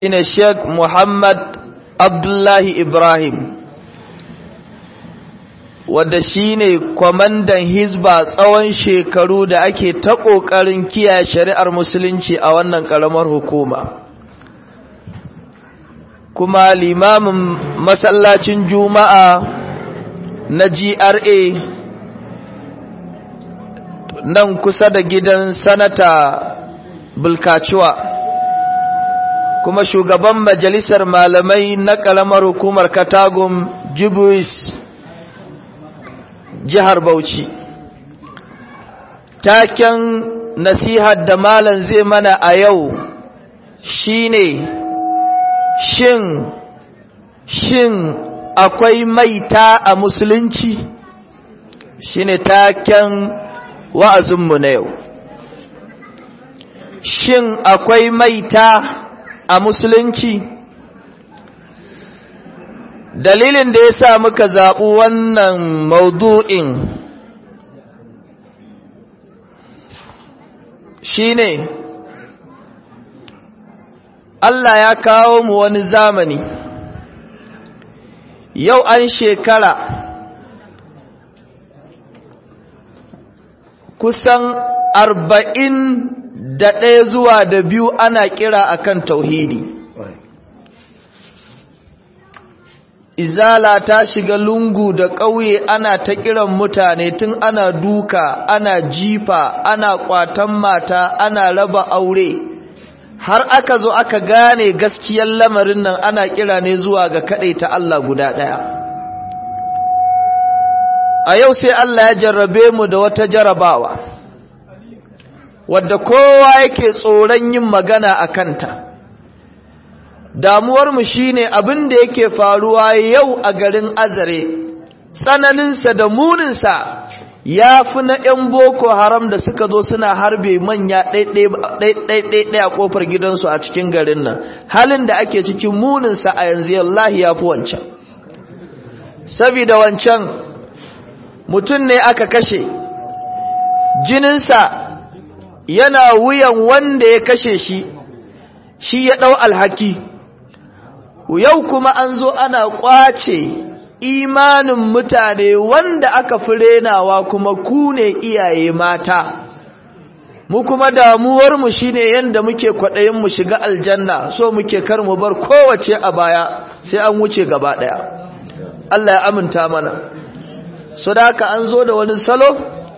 shine Sheikh Muhammad Abdullahi Ibrahim, wanda shine kwamandan Hizba tsawon shekaru da ake ta ƙoƙarin kiyaye shari'ar musulunci a wannan ƙaramar hukuma, kuma limamin masallacin Juma'a na GRA nan kusa da gidan Sanata Bulkaciwa, kuma shugaban majalisar malamai na ƙaramar hukumar Katagum Jibuis jihar Bauchi. Taken nasihar da malam zai mana a yau shine shin akwai maita a musulunci? Shine taken wa'azinmu na yau. Shin akwai maita a musulunci? Dalilin da ya sa muka zaɓi wannan maudu'in shine Allah ya kawo mu wani zamani, yau an shekara kusan 41 zuwa da 2 ana kira akan tauhidi. Izala ta shiga lungu da ƙauye, ana ta kiran mutane, tun ana duka, ana jifa, ana kwatan mata, ana raba aure, har aka zo aka gane gaskiyar lamarin nan, ana kira ne zuwa ga ta Allah guda ɗaya. A yau sai Allah ya jarrabe mu da wata jarabawa wadda kowa yake tsoron yin magana a kanta. Damuwarmu shine abin da yake faruwa yau a garin Azare, tsananinsa da muninsa ya fi na 'yan Boko Haram da suka zo suna harbe manya ɗaiɗaiɗaiɗai a ƙofar gidansu a cikin garin nan. Halin da ake cikin muninsa a yanzu yallahi ya fi wancan. Sabida wancan mutum ne aka kashe, jininsa yana wuyan wanda ya kashe shi, shi ya ɗau alhaki. Yau kuma an zo ana ƙwace imanin mutane wanda aka fi renawa kuma ku ne iyaye mata. Mu kuma damuwarmu shi ne yadda muke kwaɗayin mu shiga aljanna, so muke kar mu bar kowace a baya sai an wuce gaba ɗaya. Allah ya aminta mana. So da haka an zo da wani salo,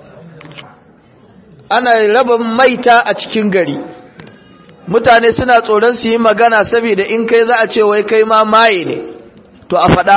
ana raba maita a cikin gari. Mutane suna tsoron su yi magana saboda in kai za a ce wai kai ma maye ne, to a faɗa.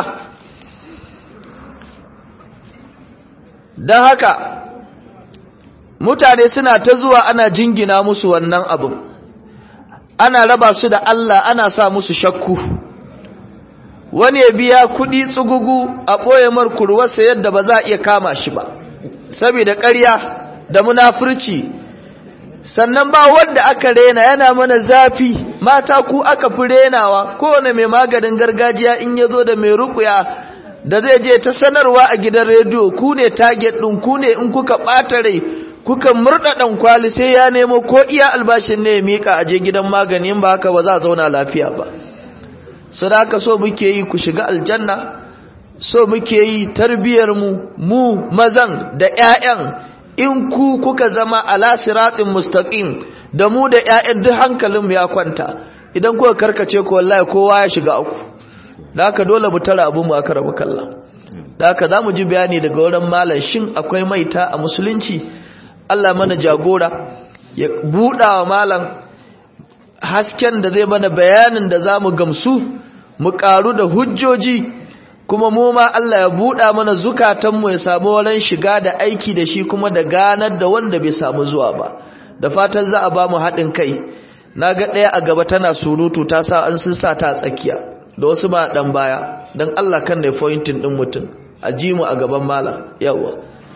Don haka mutane suna ta zuwa ana jingina musu wannan abin, ana raba su da Allah, ana sa musu shakku. Wani ya biya kuɗi tsugugu a ɓoye markurwarsa yadda ba za a iya kama shi ba, saboda ƙarya da munafurci. Sannan ba wanda aka rena, yana mana zafi, mata ku aka fi renawa. Kowane mai maganin gargajiya in ya zo da mai rukuya da zai je ta sanarwa a gidan rediyo, ku ne target ɗin, ku ne in kuka ɓata rai kuka murɗa ɗan kwali sai ya nemo ko iya albashin ne ya miƙa a je gidan magani, in ba haka ba za a zauna lafiya ba. Sadaka so muke yi ku shiga aljanna, so muke yi tarbiyar mu mazan da 'ya'yan, in ku kuka zama ala siratin mustaqim, da mu da ƴaƴan duk hankalinmu ya kwanta. Idan kuka karkace ku wallahi kowa ya shiga uku. Da haka dole mu tara abun mu aka rabu kalla. Da haka zamu ji bayani daga wurin malam, shin akwai maita a musulunci? Allah mana jagora, ya buɗa wa malam hasken da zai mana bayanin da zamu gamsu, mu ƙaru da hujjoji, kuma mu ma Allah ya buɗa mana zukatanmu ya samu wurin shiga da aiki da shi, kuma da ganar da wanda bai samu zuwa ba. Da fatan za a ba mu haɗin kai. Na ga ɗaya a gaba tana surutu, ta sa an sun sa ta tsakiya da wasu ma ɗan baya, don Allah kan da pointing ɗin mutum a ji mu a gaban mala. Yawwa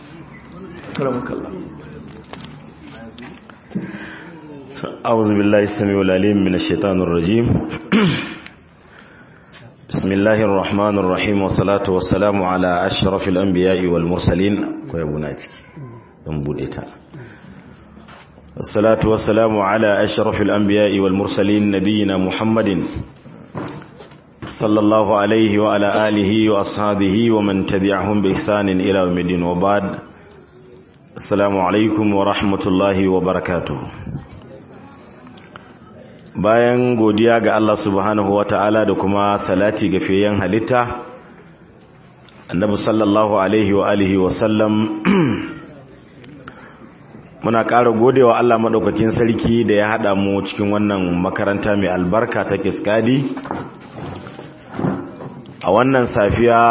a'udhu billahi as-sami'ul alim minash shaitanir rajim. بسم الله الرحمن الرحيم والصلاة والسلام على أشرف الأنبياء والمرسلين. الصلاة والسلام على أشرف الأنبياء والمرسلين نبينا محمد صلى الله عليه وعلى آله وأصحابه ومن تبعهم بإحسان إلى يوم الدين وبعد السلام عليكم ورحمة الله وبركاته. bayan godiya ga Allah subhanahu wata'ala da kuma salati ga fiyayen halitta annabi sallallahu alaihi wa alihi wa sallam, muna ƙara godewa Allah madaukakin sarki da ya hada mu cikin wannan makaranta mai albarka ta Kiskadi a wannan safiya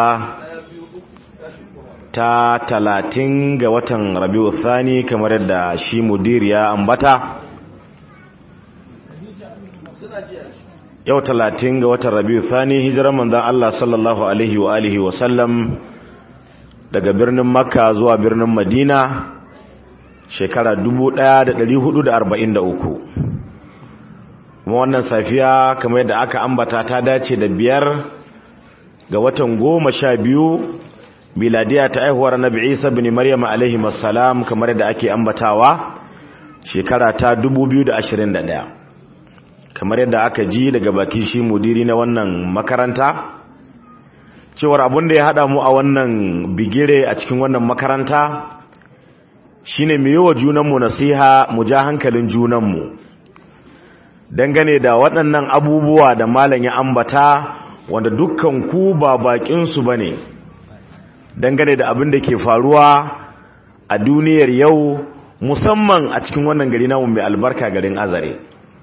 ta 30 ga watan Rabiul Thani kamar yadda shi mudir ya ambata. Yau 30 ga watan Rabiul Thani hijirar manzon Allah sallallahu alaihi wa alihi wa sallam daga birnin Makka zuwa birnin Madina shekara 1443. Kuma wannan safiya kamar yadda aka ambata ta dace da 5 ga watan 12 miladiya ta aihuwar Nabi Isa ibn Maryam alaihi assalam kamar yadda ake ambatawa shekara ta 2021. kamar yadda aka ji daga baki shi mudiri na wannan makaranta cewar abin da ya hada mu a wannan bigire a cikin wannan makaranta shine mu yi wa junanmu nasiha, mu ja hankalin junanmu dangane da waɗannan abubuwa da malam ya ambata wanda dukkan ku ba bakin su bane dangane da abin da ke faruwa a duniyar yau, musamman a cikin wannan gari namu mai albarka, garin Azare.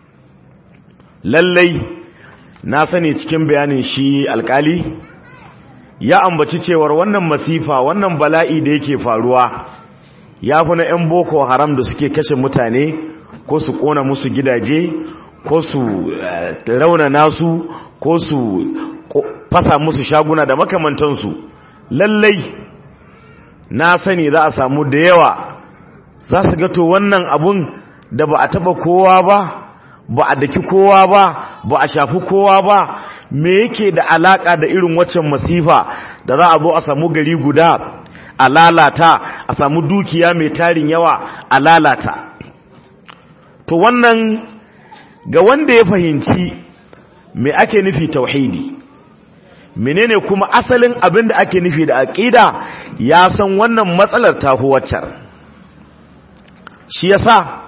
Lallai na sani cikin bayanin shi alkali ya ambaci cewar wannan masifa, wannan bala'i da yake faruwa ya fi na 'yan boko haram da suke kashe mutane ko su kona musu gidaje ko su raunana su ko su fasa musu shaguna da makamantansu. Lallai na sani za a samu da yawa za su gato wannan abun da ba a taba kowa ba a daki kowa ba a shafi kowa ba, me yake da alaka da irin waccan masifa da za a zo a samu gari guda a lalata, a samu dukiya mai tarin yawa a lalata. To wannan ga wanda ya fahimci me ake nufi tauhidi, menene kuma asalin abin da ake nufi da aqida, ya san wannan matsalar ta hu waccar. Shi yasa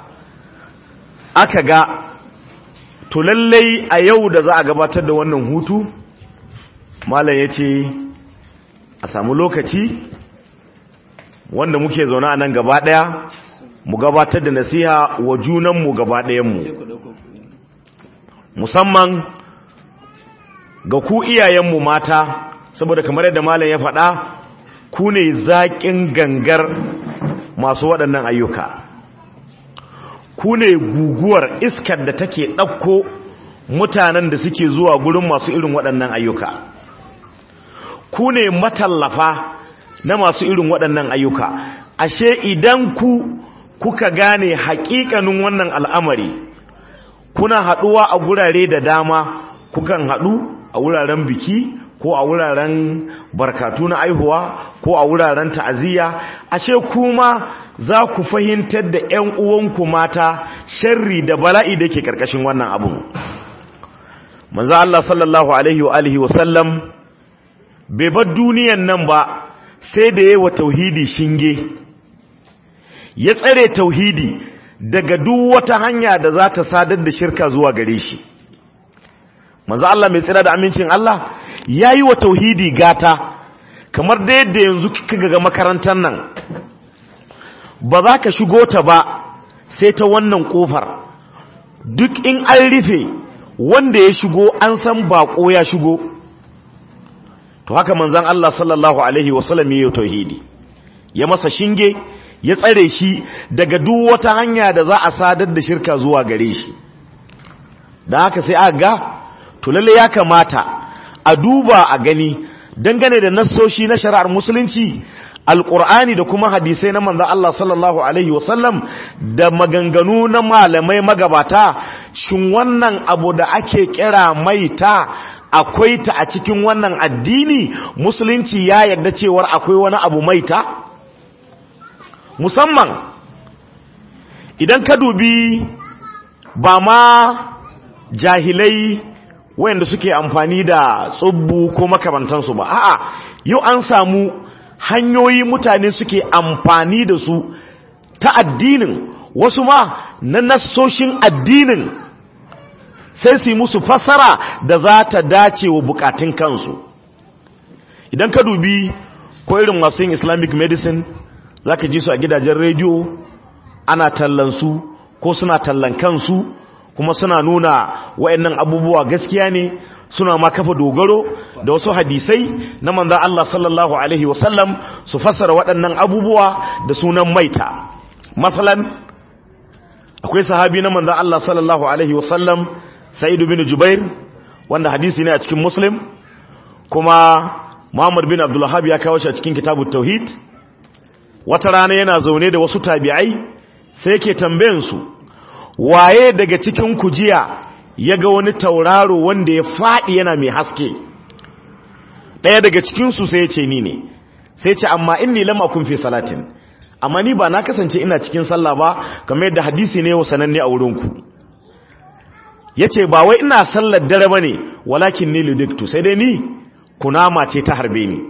aka ga to lallai a yau da za a gabatar da wannan hutu, malam ya ce a samu lokaci wanda muke zaune a nan gaba daya mu gabatar da nasiha wa junanmu gaba dayanmu, musamman ga ku iyayenmu mata, saboda kamar yadda malam ya faɗa ku ne zaƙin gangar masu waɗannan ayyuka, ku ne guguwar iskar da take ɗauko mutanen da suke zuwa gurin masu irin waɗannan ayyuka, ku ne matallafa na masu irin waɗannan ayyuka. Ashe idan kuka gane haƙiƙanin wannan al'amari, kuna haɗuwa a gurare da dama, kukan haɗu a wuraren biki ko a wuraren barkatu na aihuwa ko a wuraren ta'aziyya. Ashe kuma za ku fahimtar da ‘yan uwanku mata sharri da bala'i da ke ƙarƙashin wannan abun. Manzo Allah sallallahu alaihi wa alihi wa sallam bai bar duniyan nan ba sai da yayi wa tauhidi shinge, ya tsare tauhidi daga duk wata hanya da za ta sadar da shirka zuwa gare shi. Manzo Allah mai tsira da amincin Allah yayi wa tauhidi gata, kamar da yadda yanzu kika ga makarantar nan ba za ka shigo ta ba sai ta wannan kofar, duk in an rufe wanda ya shigo an san bako ya shigo. To haka manzon Allah sallallahu alaihi wasallam yayi tauhidi, ya masa shinge, ya tsare shi daga duk wata hanya da za a sadar da shirka zuwa gare shi. Dan haka sai aka ga to lalle ya kamata a duba a gani dangane da nassoshi na shari'ar musulunci, alqur'ani da kuma hadisai na manzon Allah sallallahu alaihi wasallam da maganganu na malamai magabata, shin wannan abu da ake kira maita akwai ta a cikin wannan addini? Musulunci ya yarda cewar akwai wani abu maita? Musamman idan ka dubi ba ma jahilai wayanda suke amfani da tsubbu ko makamantansu ba, a'a yau an samu hanyoyi mutane suke amfani da su ta addinin, wasu ma na nassoshin addinin sai su yi musu fasara da za ta dace wa bukatun kansu. Idan ka dubi ko irin masu yin Islamic medicine za ka ji su a gidajen rediyo ana tallansu ko suna tallan kansu, kuma suna nuna wa'annan abubuwa gaskiya ne, suna ma kafa dogaro da wasu hadisai na manzon Allah sallallahu alaihi wasallam su fassara waɗannan abubuwa da sunan maita. Masalan, akwai sahabi na manzon Allah sallallahu alaihi wasallam Sa'id bin Jubair, wanda hadisi ne a cikin Muslim, kuma Muhammad bin Abdul Wahhab ya kawo shi a cikin Kitabut Tauhid. Wata rana yana zaune da wasu tabi'ai sai yake tambayan su, waye daga cikin ku jiya yaga wani tauraro wanda ya fadi yana mai haske? Daya daga cikin su sai ya ce ni ne. Sai ya ce amma inni lam akun fi salatin, amma ni ba na kasance ina cikin sallah ba, kamar yadda hadisi ne sananne a wurin ku. Yace ba wai ina sallar dare bane, walakin ni ludiktu, sai dai ni kunama ce ta harbe ni.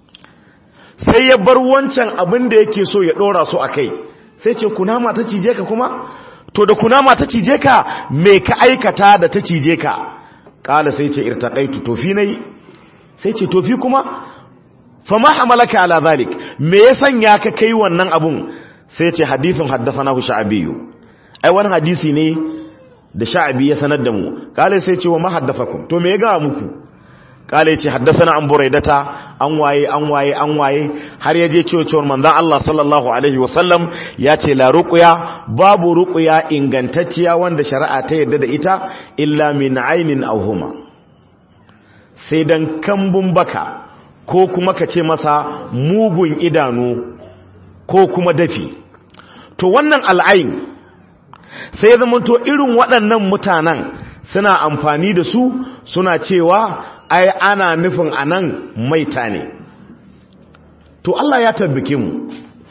Sai ya bar wancan abin da yake so ya dora su akai, sai ce kunama ta cije ka kuma? To da kunama ta cije ka, me ka aikata da ta cije ka? Kala sai ce irtaqaitu, tofi nayi. Sai ce tofi kuma? Fama hamalaka ala zalik, me ya sanya ka kai wannan abun? Sai ce hadithun haddathanahu Sha'bi. Ai wannan hadisi ne da Sha'bi ya sanar da mu. Kala sai ce wa ma haddathakum, to me ya ga muku? Kala ya ce haddathana an Buraidata, an waye har yaje cewar manzon Allah sallallahu alaihi wasallam ya ce la ruqya, babu ruqya ingantacciya wanda shari'a ta yadda da ita illa min ainin aw huma, sai dan kambun baka ko kuma ka ce masa mugun idanu ko kuma dafi. To wannan al'ain sai ya zama to irin waɗannan mutanen suna amfani da su, suna cewa ai ana nufin anan maita ne. To Allah ya tabbake mu,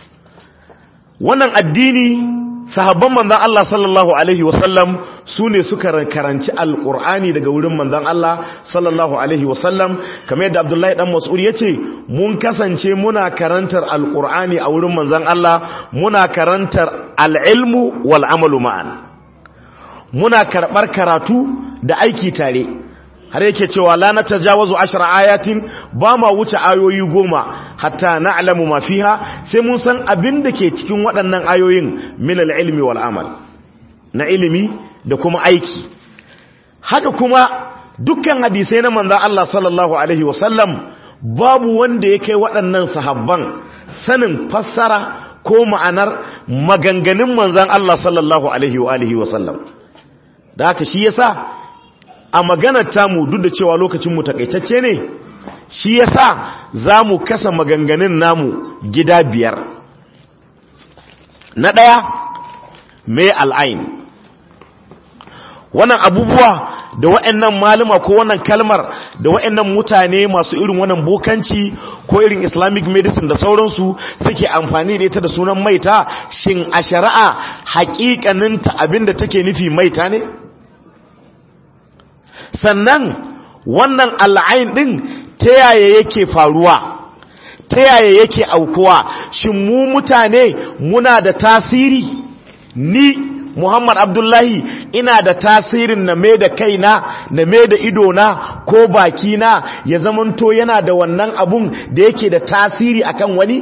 wannan addini sahabban manzon Allah sallallahu alaihi wasallam su ne suka karanci alqur'ani daga wurin manzon Allah sallallahu alaihi wasallam, kamar yadda Abdullahi dan Mas'ud yace mun kasance muna karantar alqur'ani a wurin manzon Allah, muna karantar al-ilmu wal amalu ma'an, muna karbar karatu da aiki tare. Har yake cewa la natajawazu 10 ayatin, ba ma wuce ayoyi 10 hatta na'lamu ma fiha, sai mun san abin da ke cikin waɗannan ayoyin min al-ilmi wal amal, na ilimi da kuma aiki. Haka kuma dukkan hadisai na manzon Allah sallallahu alaihi wasallam babu wanda ya kai waɗannan sahabban sanin fassara ko ma'anar maganganun manzon Allah sallallahu alaihi wa alihi wasallam. Da haka shi yasa a maganar tamu, duk da cewa lokacinmu takaitacce ne, shi yasa za mu kasa maganganun namu gida 5. Na ɗaya, mai al'ain. Wannan abubuwa da wa'annan malama ko wannan kalmar da wa'annan mutane masu irin wannan bokanci ko irin Islamic medicine da sauransu suke amfani da ita da sunan maita, shin a shari'a haƙiƙaninta abinda take nufi maita ne? Sannan wannan al'ain ɗin ta yaya yake faruwa, ta yaya yake aukuwa? Shin mu mutane muna da tasiri? Ni Muhammad Abdullahi ina da tasirin na mai da kaina, na mai da idona ko bakina ya zamanto yana da wannan abun da yake da tasiri akan wani?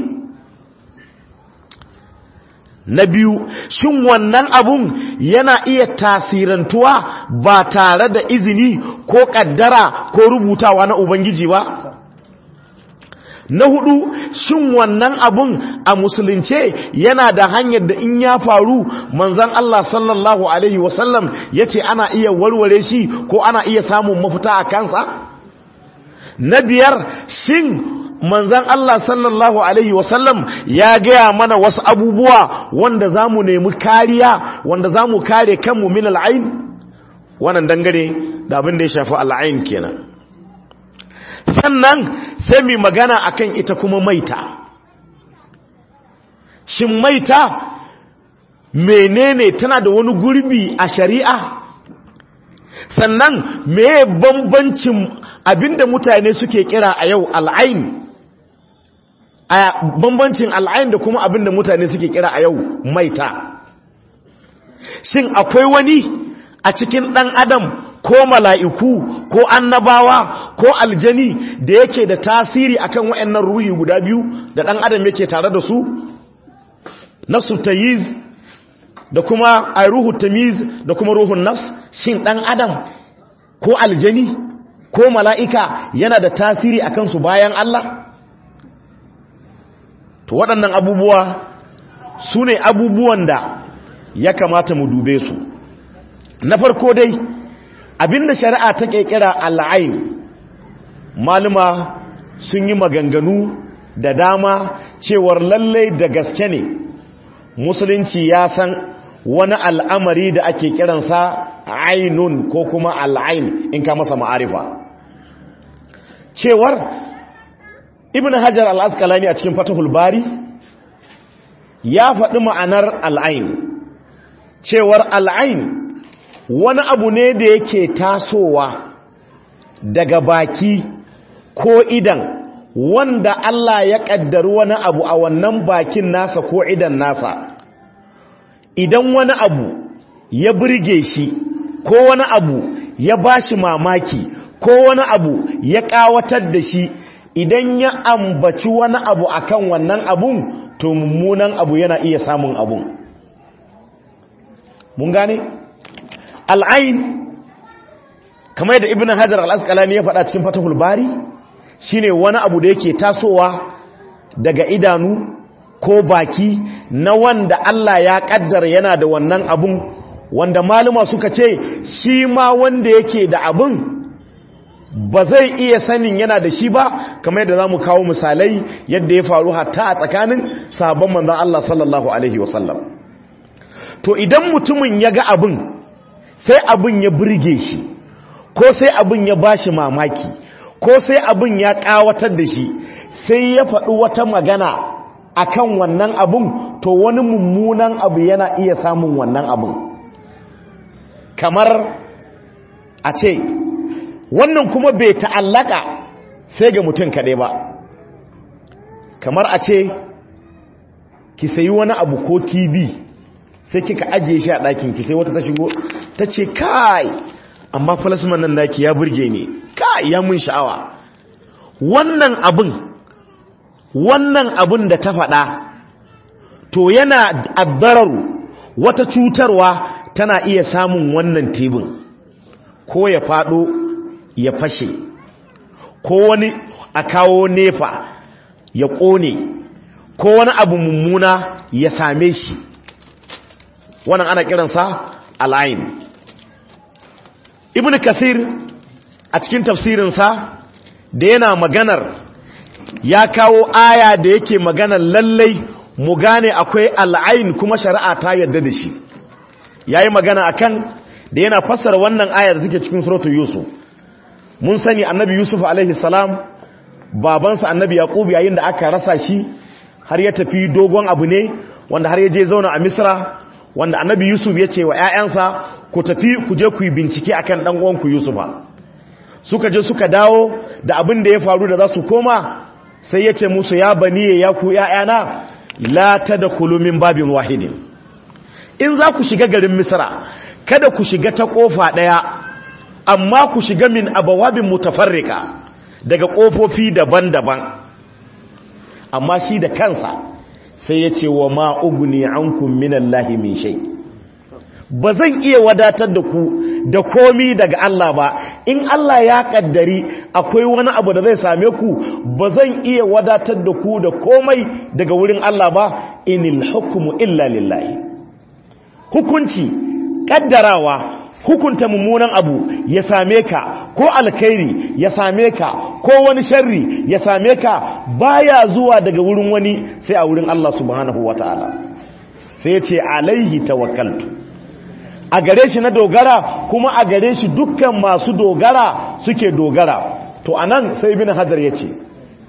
Na biyu, shin wannan abun yana iya tasirantuwa ba tare da izini ko kaddara ko rubutawa na Ubangiji ba? Na hudu, shin wannan abun a musulunce yana da hanyar da in ya faru manzon Allah sallallahu alaihi wasallam yace ana iya warware shi ko ana iya samun mafita a kansa? Na biyar, shin manzan Allah sallallahu alaihi wasallam ya gaya mana wasu abubuwa wanda za mu nemi kariya, wanda za mu kare kanmu min al'ain? Wannan dangane da abin da ya shafi al'ain kenan. Sannan sai mu magana akan ita kuma maita. Shin maita menene tana da wani gurbi a shari'a? Sannan meye bambancin abinda mutane suke kira a yau al'ain, bambancin al'ain da kuma abinda mutane suke kira a yau maita? Shin akwai wani a cikin ɗan adam ko mala'iku ko annabawa ko aljani da yake da tasiri akan waɗannan ruhi guda biyu da ɗan adam yake tare da su? Nafsu tayiz da kuma ruhu tamiz da kuma ruhun nafs. Shin ɗan adam ko aljani ko mala'ika yana da tasiri akan su bayan Allah? To waɗannan abubuwa su ne abubuwan da ya kamata mu dube su. Na farko dai abinda shari'a ta kira al'ain, maluma sun yi maganganu da dama cewar lallai da gaske ne musulunci ya san wani al'amari da ake kiransa ainun ko kuma al'ain in ka masa ma'arifa. Cewar Ibn Hajar al-Asqalani a cikin Fathul Bari ya faɗi ma'anar al'ain, cewar al'ain wani abu ne da yake tasowa daga baki ko idan wanda Allah ya ƙaddari wani abu a wannan bakin nasa ko idan nasa. Idan wani abu ya burge shi ko wani abu ya bashi mamaki ko wani abu ya ƙawatar da shi, idan ya ambaci wani abu akan wannan abun, to mummunan abu yana iya samun abun. Mun gane? Al'ain, kamar da Ibn Hajar al-Asqalani ya faɗa cikin Fathul Bari, shine wani abu da yake tasowa daga idanu ko baki na wanda Allah ya kaddara yana da wannan abun, wanda maluma suka ce shi ma wanda yake da abun ba zai iya sanin yana da shi ba, kamar yadda zamu kawo misalai yadda ya faru hatta a tsakanin sahabban manzon Allah sallallahu alaihi wasallam. To idan mutumin ya ga abun sai abin ya burge shi, ko sai abin ya bashi mamaki, ko sai abin ya ƙawatar da shi, sai ya faɗi wata magana akan wannan abin, to wani mummunan abu yana iya samun wannan abin. Kamar a ce wannan kuma bai ta'allaka sai ga mutum kaɗai ba. Kamar a ce ki sayi wani abu ko TV sai kika ajiye shi a ɗakin ki, sai wata ta shigo ta ce kai amma falasman nan naki ya burge ni, kai ya mun sha'awa. Wannan abin da ta faɗa to yana addararu, wata cutarwa tana iya samun wannan tibin, ko ya faɗo ya fashe, ko wani a kawo nefa ya ƙone, ko wani abu mummuna ya same shi. Wannan ana kiransa al'ain. Ibn Kathir a cikin tafsirinsa da yana maganar, ya kawo aya da yake maganar lallai mu gane akwai al'ain kuma shari'a ta yarda da shi. Yayi magana akan da yana fassara wannan aya da take cikin suratul Yusuf. Mun sani annabi Yusuf alaihi salam, babansa annabi Yaqub yayin da aka rasa shi har ya tafi dogon abu ne wanda har ya je zauna a Misra, wanda annabi Yusuf ya ce wa ‘ya'yansa ku tafi ku je ku yi bincike akan ɗan uwanku Yusufa. Suka je suka dawo da abin da ya faru da za su koma, sai ya ce musu ya bani ya ku ‘ya'yana la tadkhulu min babin wahidin. In za ku shiga garin Misra, kada ku shiga ta ƙofa ɗaya, amma ku shiga min abawabin mutafarrika, daga ƙofofi daban-daban. Amma shi da kansa sai ya ce wa ma'uguni an kumminan lahi min shai, ba zan iya wadatar da ku da komi daga Allah ba. In Allah ya kaddari akwai wani abu da zai same ku, ba zan iya wadatar da ku da komai daga wurin Allah ba. Inil hukmu illa lillahi. Hukunci, kaddarawa, hukunta mummunan abu ya same ka, ko alkhairi ya same ka, ko wani sharri ya same ka, baya zuwa daga wurin wani sai a wurin Allah subhanahu wataala. Sai ce alaihi tawakkaltu, a gare shi na dogara, kuma a gare shi dukkan masu dogara suke dogara. To anan sai Ibn Hajar ya ce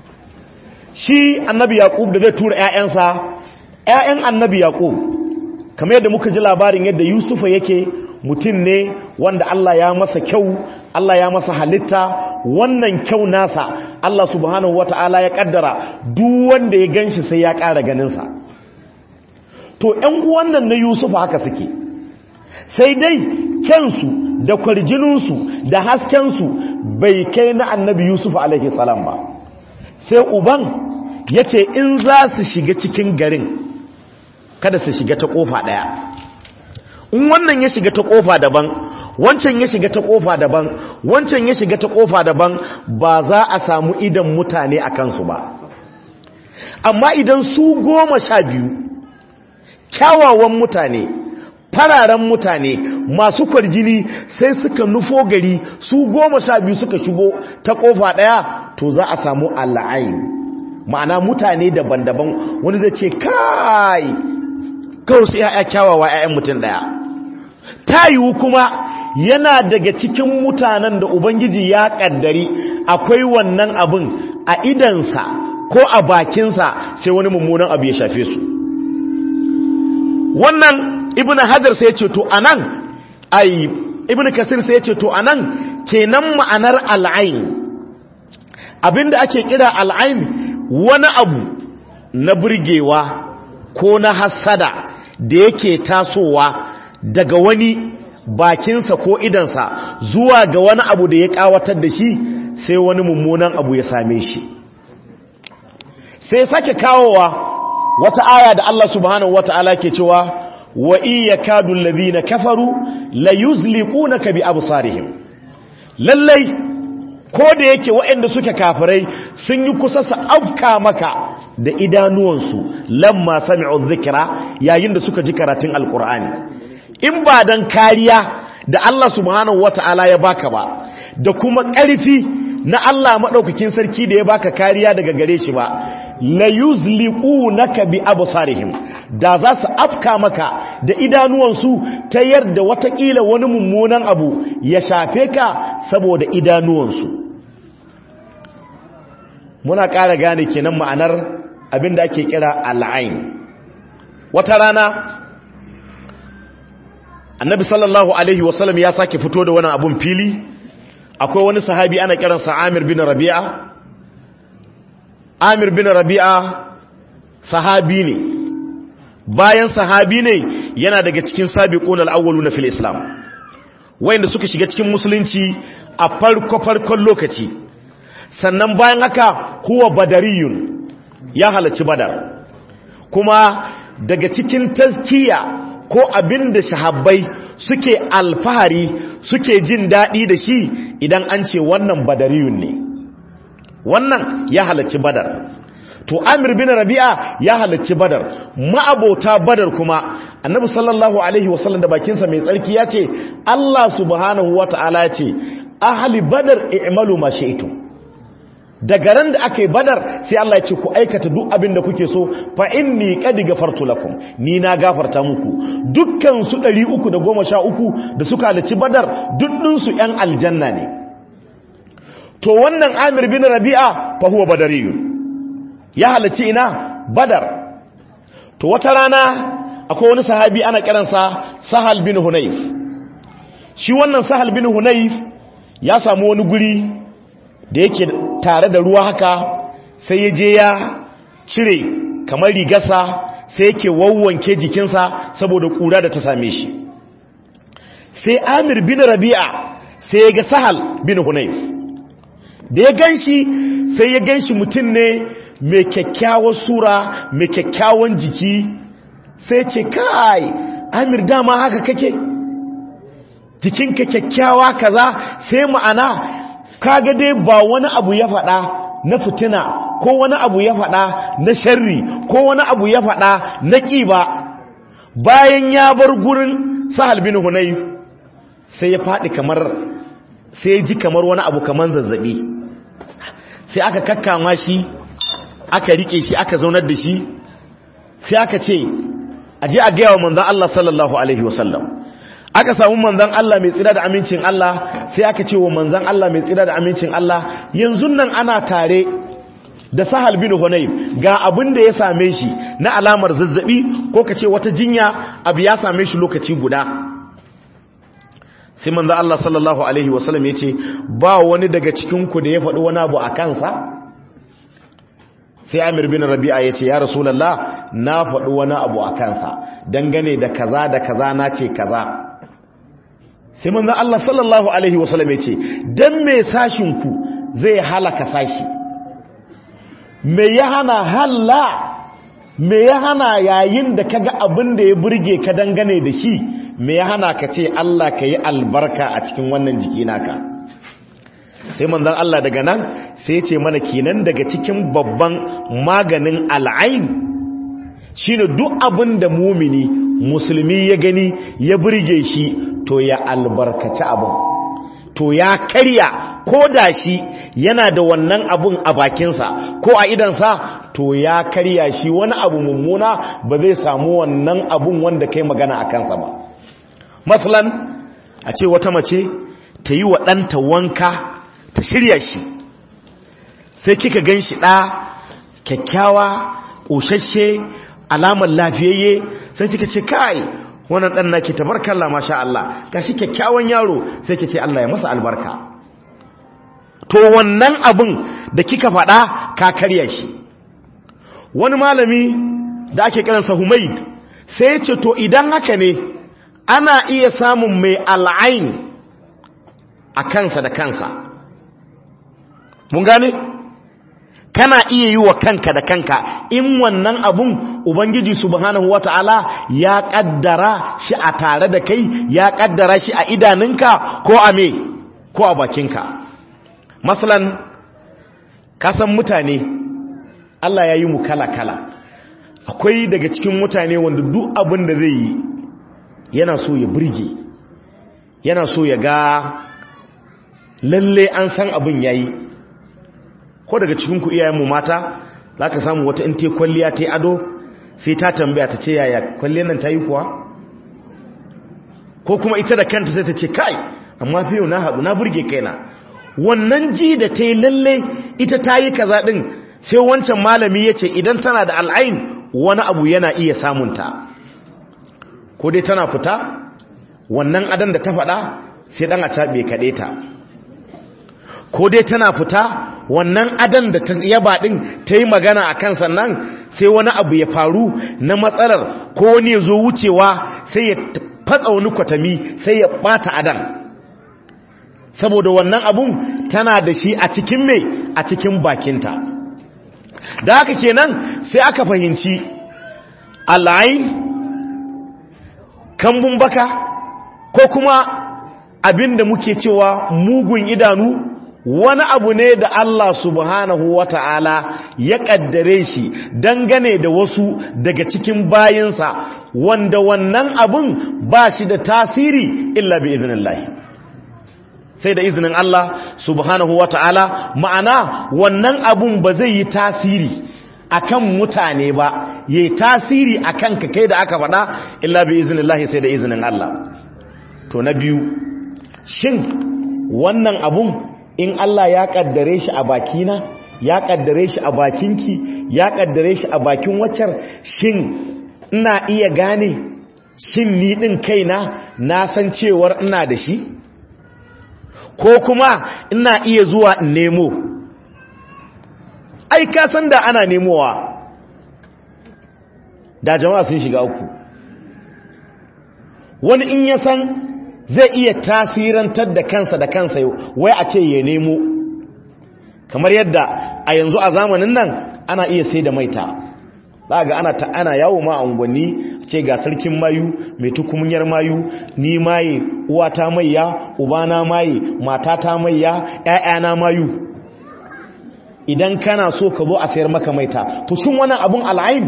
shi annabi Yaqub da zai tura ƴaƴansa, ƴaƴan annabi Yaqub kamar yadda muka ji labarin yadda Yusufa yake mutum ne wanda Allah ya masa kyau, Allah ya masa halitta, wannan kyau nasa Allah subhanahu wata'ala ya kaddara duk wanda ya ganshi sai ya ƙara ganinsa. To ƴan uwan nan na Yusufa haka suke, sai dai kyansu da kwarjininsu da haskensu bai kai na annabi Yusuf alaihi salam ba. Sai uban ya ce in za su shiga cikin garin kada su shiga ta kofa ɗaya, in wannan ya shiga ta kofa daban, wancan ya shiga ta kofa daban, wancan ya shiga ta kofa daban, ba za a samu idan mutane a kansu ba. Amma idan su 12 kyawawan mutane, fararen mutane masu kwarjini sai suka nufo gari, su 12 suka shigo ta kofa ɗaya, to za a samu al'ain, ma'ana mutane daban-daban. Wani zai ce kai kawai su ya'ya kyawawa 'ya'yan mutum ɗaya, ta yiwu kuma yana daga cikin mutanen da Ubangiji ya ƙaddari akwai wannan abin a idansa ko a bakinsa, sai wani mummunan abu ya shafe su. Wannan Ibn Hajar sai ya ce to anan, Ibn Kasir sai ya ce to anan kenan ma'anar al'ain, abinda ake kira al'ain wani abu na burgewa ko na hassada da yake tasowa daga wani bakinsa ko idansa zuwa ga wani abu da ya kawatar da shi, sai wani mummunan abu ya same shi. Sai sake kawowa wata aya da Allah subhanahu wata'ala ke cewa wa iyakadu alladhina kafaru la yuzliqunaka bi absarihim. Lallai ko da yake waɗanda suke kafirai sun yi kusa su afka maka da idanuwansu lamma sami'u dhikra, yayin da suka ji karatun alqur'ani. In ba dan kariya da Allah subhanahu wata'ala ya baka ba, da kuma ƙarfi na Allah madaukakin sarki da ya baka kariya daga gare shi ba, la yuzliqunaka bi absarihim, da za su afka maka da idanuwansu ta yarda watakila wani mummunan abu ya shafe ka saboda idanuwansu. Muna ƙara gane kenan ma'anar abinda ake kira al'ain. Wata rana Annabi sallallahu alaihi wasallam ya sake fito da wani abun fili. Akwai wani sahabi ana kiransa Amir bin Rabi'a. Amir bin Rabi'a sahabi ne, bayan sahabi ne yana daga cikin sabiqun al-awwaluna fil Islam, wayanda suka shiga cikin musulunci a farkon lokaci. Sannan bayan haka huwa badariyun, ya halarci Badar. Kuma daga cikin tazkiya ko abinda sahabbai suke alfahari suke jin dadi da shi idan an ce wannan badariyun ne, wannan ya halarci Badar. To Amir bin Rabi'a ya halarci Badar, ma'abota Badar kuma Annabi sallallahu alaihi wasallam da bakinsa mai tsarki ya ce Allah subhanahu wata'ala ya ce ahli Badar i'malu ma shi'tum. Daga ran da aka yi Badar sai Allah ya ce ku aikata duk abin da kuke so, fa inni qad ghafartu lakum, ni na gafarta muku. Dukkan su 313 da suka halarci Badar duddun su ƴan aljanna ne. To wannan Amir bin Rabi'a fa huwa badariyun, ya halarci ina Badar. To wata rana akwai wani sahabi ana kiransa Sahal bin Hunayf. Shi wannan Sahal bin Hunayf ya samu wani guri da yake tare da ruwa haka, sai ya je ya cire kamar rigarsa, sai yake wawwanke jikinsa saboda kura da ta same shi. Sai Amir bin Rabi'a sai ya ga Sahal bin Hunayf. Da ya ganshi sai ya ganshi mutum ne mai kyakkyawar sura, mai kyakkyawan jiki, sai ce kai Amir dama haka kake, jikinka kyakkyawa kaza, sai ma'ana kaga dai ba wani abu ya faɗa na fitina ko wani abu ya faɗa na sharri ko wani abu ya faɗa na ƙi ba. Bayan ya bar gurin Sahal bin Hunayf sai ya faɗi kamar, sai ya ji kamar wani abu kamar zazzabi, sai aka kakkama shi, aka rike shi, aka zaunar da shi, sai aka ce aje a gaya wa manzon Allah sallallahu alaihi wasallam. Aka samu manzon Allah mai tsira da amincin Allah, sai aka ce wa manzon Allah mai tsira da amincin Allah yanzu nan ana tare da Sahal bin Hunayf, ga abin da ya same shi, na alamar zazzabi ko kace wata jinya abu ya same shi lokaci guda sai manzo Allah sallallahu alaihi wasallam yace ba wani daga cikin ku da ya faɗi wani abu a kansa sai Amir bin Rabi'a yace ya Rasulullah na faɗi wani abu a kansa dangane da kaza da kaza nace kaza sai manzo Allah sallallahu alaihi wasallam yace dan me sashin ku zai halaka sashi me ya hana halla me ya hana yayin da kaga abin da ya burge ka dangane da shi me ya hana ka ce Allah ka yi albarka a cikin wannan jiki naka sai manzon Allah daga nan sai ya ce mana kenan daga cikin babban maganin al'ain shine duk abin da mumini musulmi ya gani ya burge shi to ya albarkaci abin to ya karya ko da shi yana da wannan abun a bakinsa ko a idansa to ya karya shi wani abu mummuna ba zai samu wannan abun wanda kai magana a kansa ba masalan a ce wata mace ta yi wa ɗanta wanka ta shirya shi sai kika gan shi ɗa kyakkyawa ƙoshashe alamar lafiyayye sai kika ce kai wannan ɗan naki tabarkalla masha Allah gashi kyakkyawan yaro sai kike ce Allah ya masa albarka to wannan abin da kika faɗa ka karya shi wani malami da ake kiransa Humaid sai ya ce to idan haka ne ana iya samun mai al'ain a kansa da kansa mun gane kana iya yi wa kanka da kanka in wannan abun ubangiji subhanahu wata'ala ya kaddara shi a tare da kai ya kaddara shi a idanunka ko a me ko a bakinka masalan kasan mutane Allah ya yi mu kala-kala akwai daga cikin mutane wanda duk abin da zai yi yana so ya burge yana so ya ga lalle an san abin yayi ko daga cikin ku iyayenmu mata zaka samu wata in te kwalliya te ado sai ta tambaya ta ce yaya kwalliyar nan tayi kuwa ko kuma ita da kanta sai ta ce kai amma fa yau na hadu na burge kaina wannan ji da ta yi lalle ita ta yi kaza ɗin sai wancan malami ya ce idan tana da al'ain wani abu yana iya samunta ko dai tana fita wannan adan da ta faɗa sai ɗan a caɓe kaɗe ta ko dai tana fita wannan adan da ta yaba ɗin ta yi magana a kan sannan sai wani abu ya faru na matsalar ko wani ya zo wucewa sai ya fatsa wani kwatami sai ya ɓata adan saboda wannan abun tana da shi a cikin mai a cikin bakinta da haka kenan sai aka fahimci al'ain kambun baka ko kuma abinda muke cewa mugun idanu wani abu ne da Allah subhanahu wata'ala ya kaddare shi dangane da wasu daga cikin bayinsa wanda wannan abun ba shi da tasiri illa bi idnillahi sai da izinin Allah subhanahu wata'ala ma'ana wannan abun ba zai yi tasiri akan mutane ba yayi tasiri akan ka kai da aka faɗa illa bi iznillahi sai da izinin Allah to na biyu shin wannan abun in Allah ya kaddare shi a bakina ya kaddare shi a bakinki ya kaddare shi a bakin waccar shin ina iya gane shin ni din kaina na san cewar ina da shi ko kuma ina iya zuwa in nemo ai ka san da ana nemowa da jama'a sun shiga uku wani in ya san zai iya tasirantar da kansa wai a ce ya nemo kamar yadda a yanzu a zamanin nan ana iya sai da maita za ga ana yawo ma a unguwanni ce ga sarkin mayu mai tukunyar mayu ni maye uwata maiya ubana maye matata maiya ƴaƴana mayu idan kana so ka zo a sayar maka maita to shin wannan abun al'ain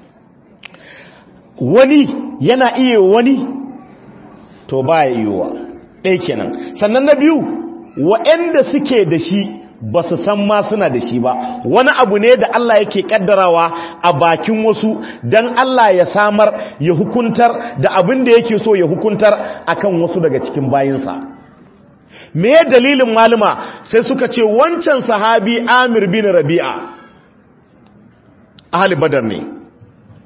wani yana iya wani to ba ya yiwuwa ɗaya kenan sannan na biyu waɗanda suke da shi ba su san ma suna da shi ba wani abu ne da Allah yake kaddarawa a bakin wasu don Allah ya samar ya hukuntar da abin da yake so ya hukuntar akan wasu daga cikin bayinsa me dalilin maluma sai suka ce wancan sahabi Amir bin Rabi'a ahli Badar ne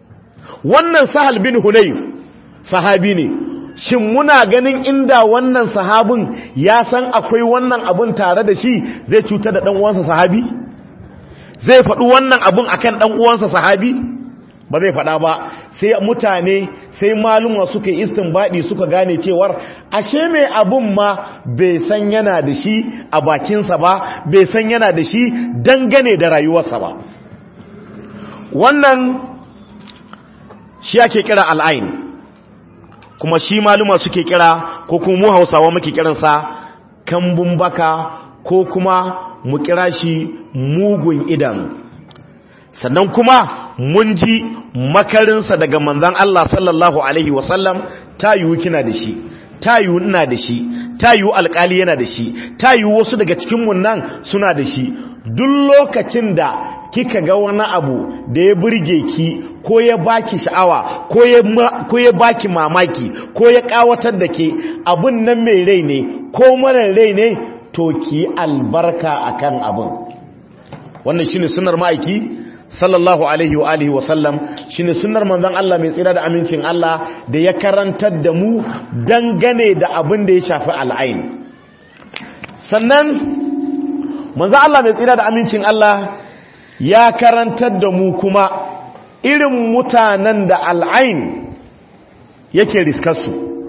wannan Sahal bin Hunayf sahabi ne, shin muna ganin inda wannan sahabin ya san akwai wannan abun tare da shi zai cutar da dan uwansa sahabi? Zai faɗi wannan abun akan dan uwansa sahabi? Ba zai faɗa ba. Sai mutane, sai maluma suka yi istinbadi suka gane cewar ashe mai abun ma bai san yana da shi a bakinsa ba, bai san yana da shi dangane da rayuwarsa ba. Wannan shi ake kira al'ain, kuma shi maluma suke kira, ko kuma mu Hausawa muke kiransa kambun baka, ko kuma mu kira shi mugun idan. Sannan kuma mun ji makarinsa daga manzan Allah sallallahu alaihi wasallam, tayu kina da shi, tayu ina da shi, tayu alkali yana da shi, tayu wasu daga cikin mun nan suna da shi. Duk lokacin da kika ga wani abu da ya burge ki, ko ya baki sha'awa, ko ya baki mamaki, ko ya kawatar da ke, abun nan mai rai ne ko marar rai ne, to ki albarka akan abun. Wannan shine sunnar ma'aiki sallallahu alaihi wa alihi wa sallam, shine sunnar manzon Allah mai tsira da amincin Allah da ya karantar da mu dangane da abin da ya shafi al'ain. Sannan manzon Allah mai tsira da amincin Allah ya karantar da mu kuma irin mutanen da al'ain yake riskarsu.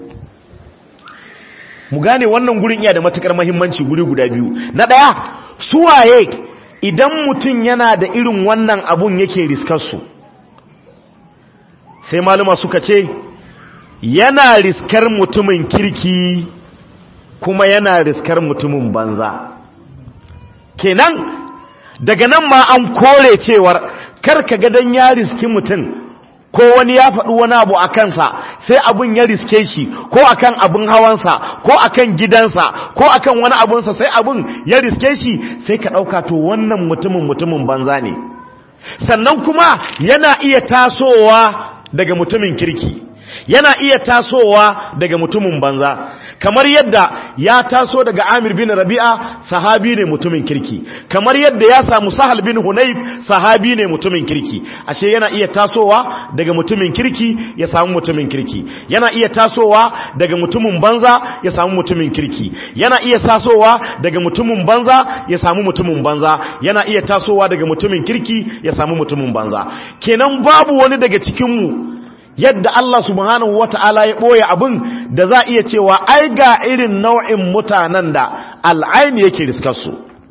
Mu gane wannan gurin iya da matukar muhimmanci guri guda biyu. Na ɗaya, suwaye idan mutum yana da irin wannan abun yake riskarsu? Sai maluma suka ce yana riskar mutumin kirki kuma yana riskar mutumin banza. Kenan daga nan ma an kore cewar karka ga dan ya riski mutum ko wani ya faɗi wani abu a kansa sai abun ya riske shi, ko akan abun hawansa, ko akan gidansa, ko akan wani abunsa sai abun ya riske shi, sai ka ɗauka to wannan mutumin banza ne. Sannan kuma yana iya tasowa daga mutumin kirki, yana iya tasowa daga mutumin banza, kamar yadda ya taso daga Amir bin Rabi'a, sahabi ne mutumin kirki, kamar yadda ya samu Sahal bin Hunayf, sahabi ne mutumin kirki. Ashe yana iya tasowa daga mutumin kirki ya samu mutumin kirki, yana iya tasowa daga mutumin banza ya samu mutumin kirki, yana iya tasowa daga mutumin banza ya samu mutumin banza, yana iya tasowa daga mutumin kirki ya samu mutumin banza. Kenan babu wani daga cikinmu yadda Allah subhanahu wata'ala ya ɓoye abin da za iya cewa ai ga irin nau'in mutanen da al'aini yake riskarsu.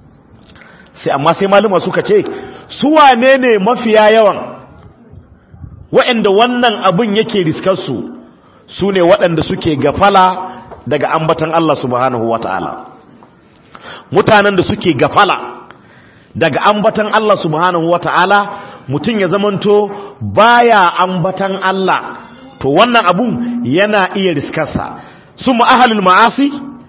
Amma sai maluma suka ce su wane ne mafiya yawan waɗanda wannan abin yake riskarsu? Su ne waɗanda suke gafala daga ambatan Allah subhanahu wata'ala. Mutanen da suke gafala daga ambatan Allah subhanahu wata'ala, mutum ya zamanto baya ambatan Allah, to wannan abun yana iya riskarsa. Su ahlul ma'asi,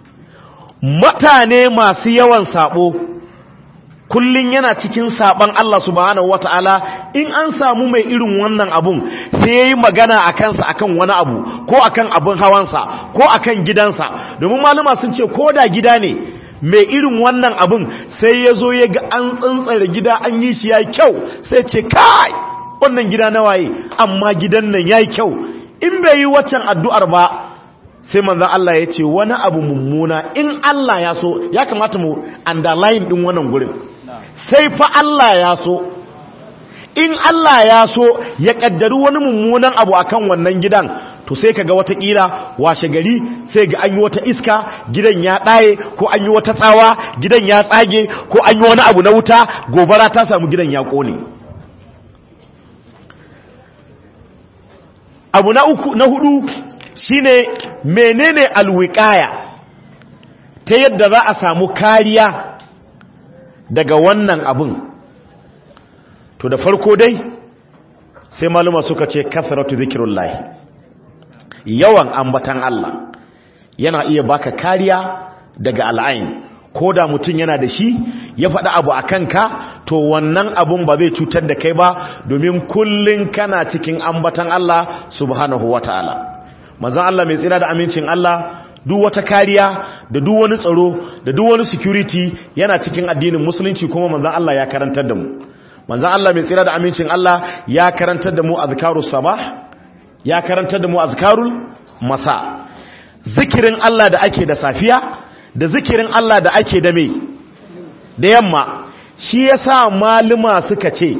mutane masu yawan sabo, kullun yana cikin saban Allah subhanahu wataala. In an samu mai irin wannan abun sai yayi magana akan sa, akan wani abu, ko akan abun hawansa, ko akan gidansa, domin malama sun ce ko da gida ne mai irin wannan abin sai ya zo ya ga an tsantsare gida an yi shi ya yi kyau, sai ce kai wannan gida na waye, amma gidan nan ya yi kyau. In bai yi waccan addu'ar ba, sai manzan Allah ya ce wani abu mummuna in Allah ya so, ya kamata mu underline din wannan gurin, sai fa Allah ya so, in Allah ya so ya kaddari wani mummunan abu akan wannan gidan, to sai kaga wata kila washe gari sai ga an yi wata iska, gidan ya daye, ko an yi wata tsawa, gidan ya tsage, ko an yi wani abu na wuta, gobara ta samu gidan ya kone. Abu na hudu shine menene alwiqaya, ta yadda za a samu kariya daga wannan abun. To da farko dai sai maluma suka ce kasratu zikrullah, yawan ambatan Allah yana iya baka kariya daga al'ain. Ko da mutum yana da shi ya faɗi abu a kanka, to wannan abun ba zai cutar da kai ba, domin kullun kana cikin ambatan Allah subhanahu wata'ala. Manzon Allah mai tsira da amincin Allah, duk wata kariya da duk wani tsaro da duk wani security yana cikin addinin musulunci, kuma manzon Allah ya karantar da mu. Manzon Allah mai tsira da amincin Allah ya karantar da mu azkarus sabah, ya karanta da mu azkarul masa, zikirin Allah da ake da safiya da zikirin Allah da ake da me da yamma. Shi yasa maluma suka ce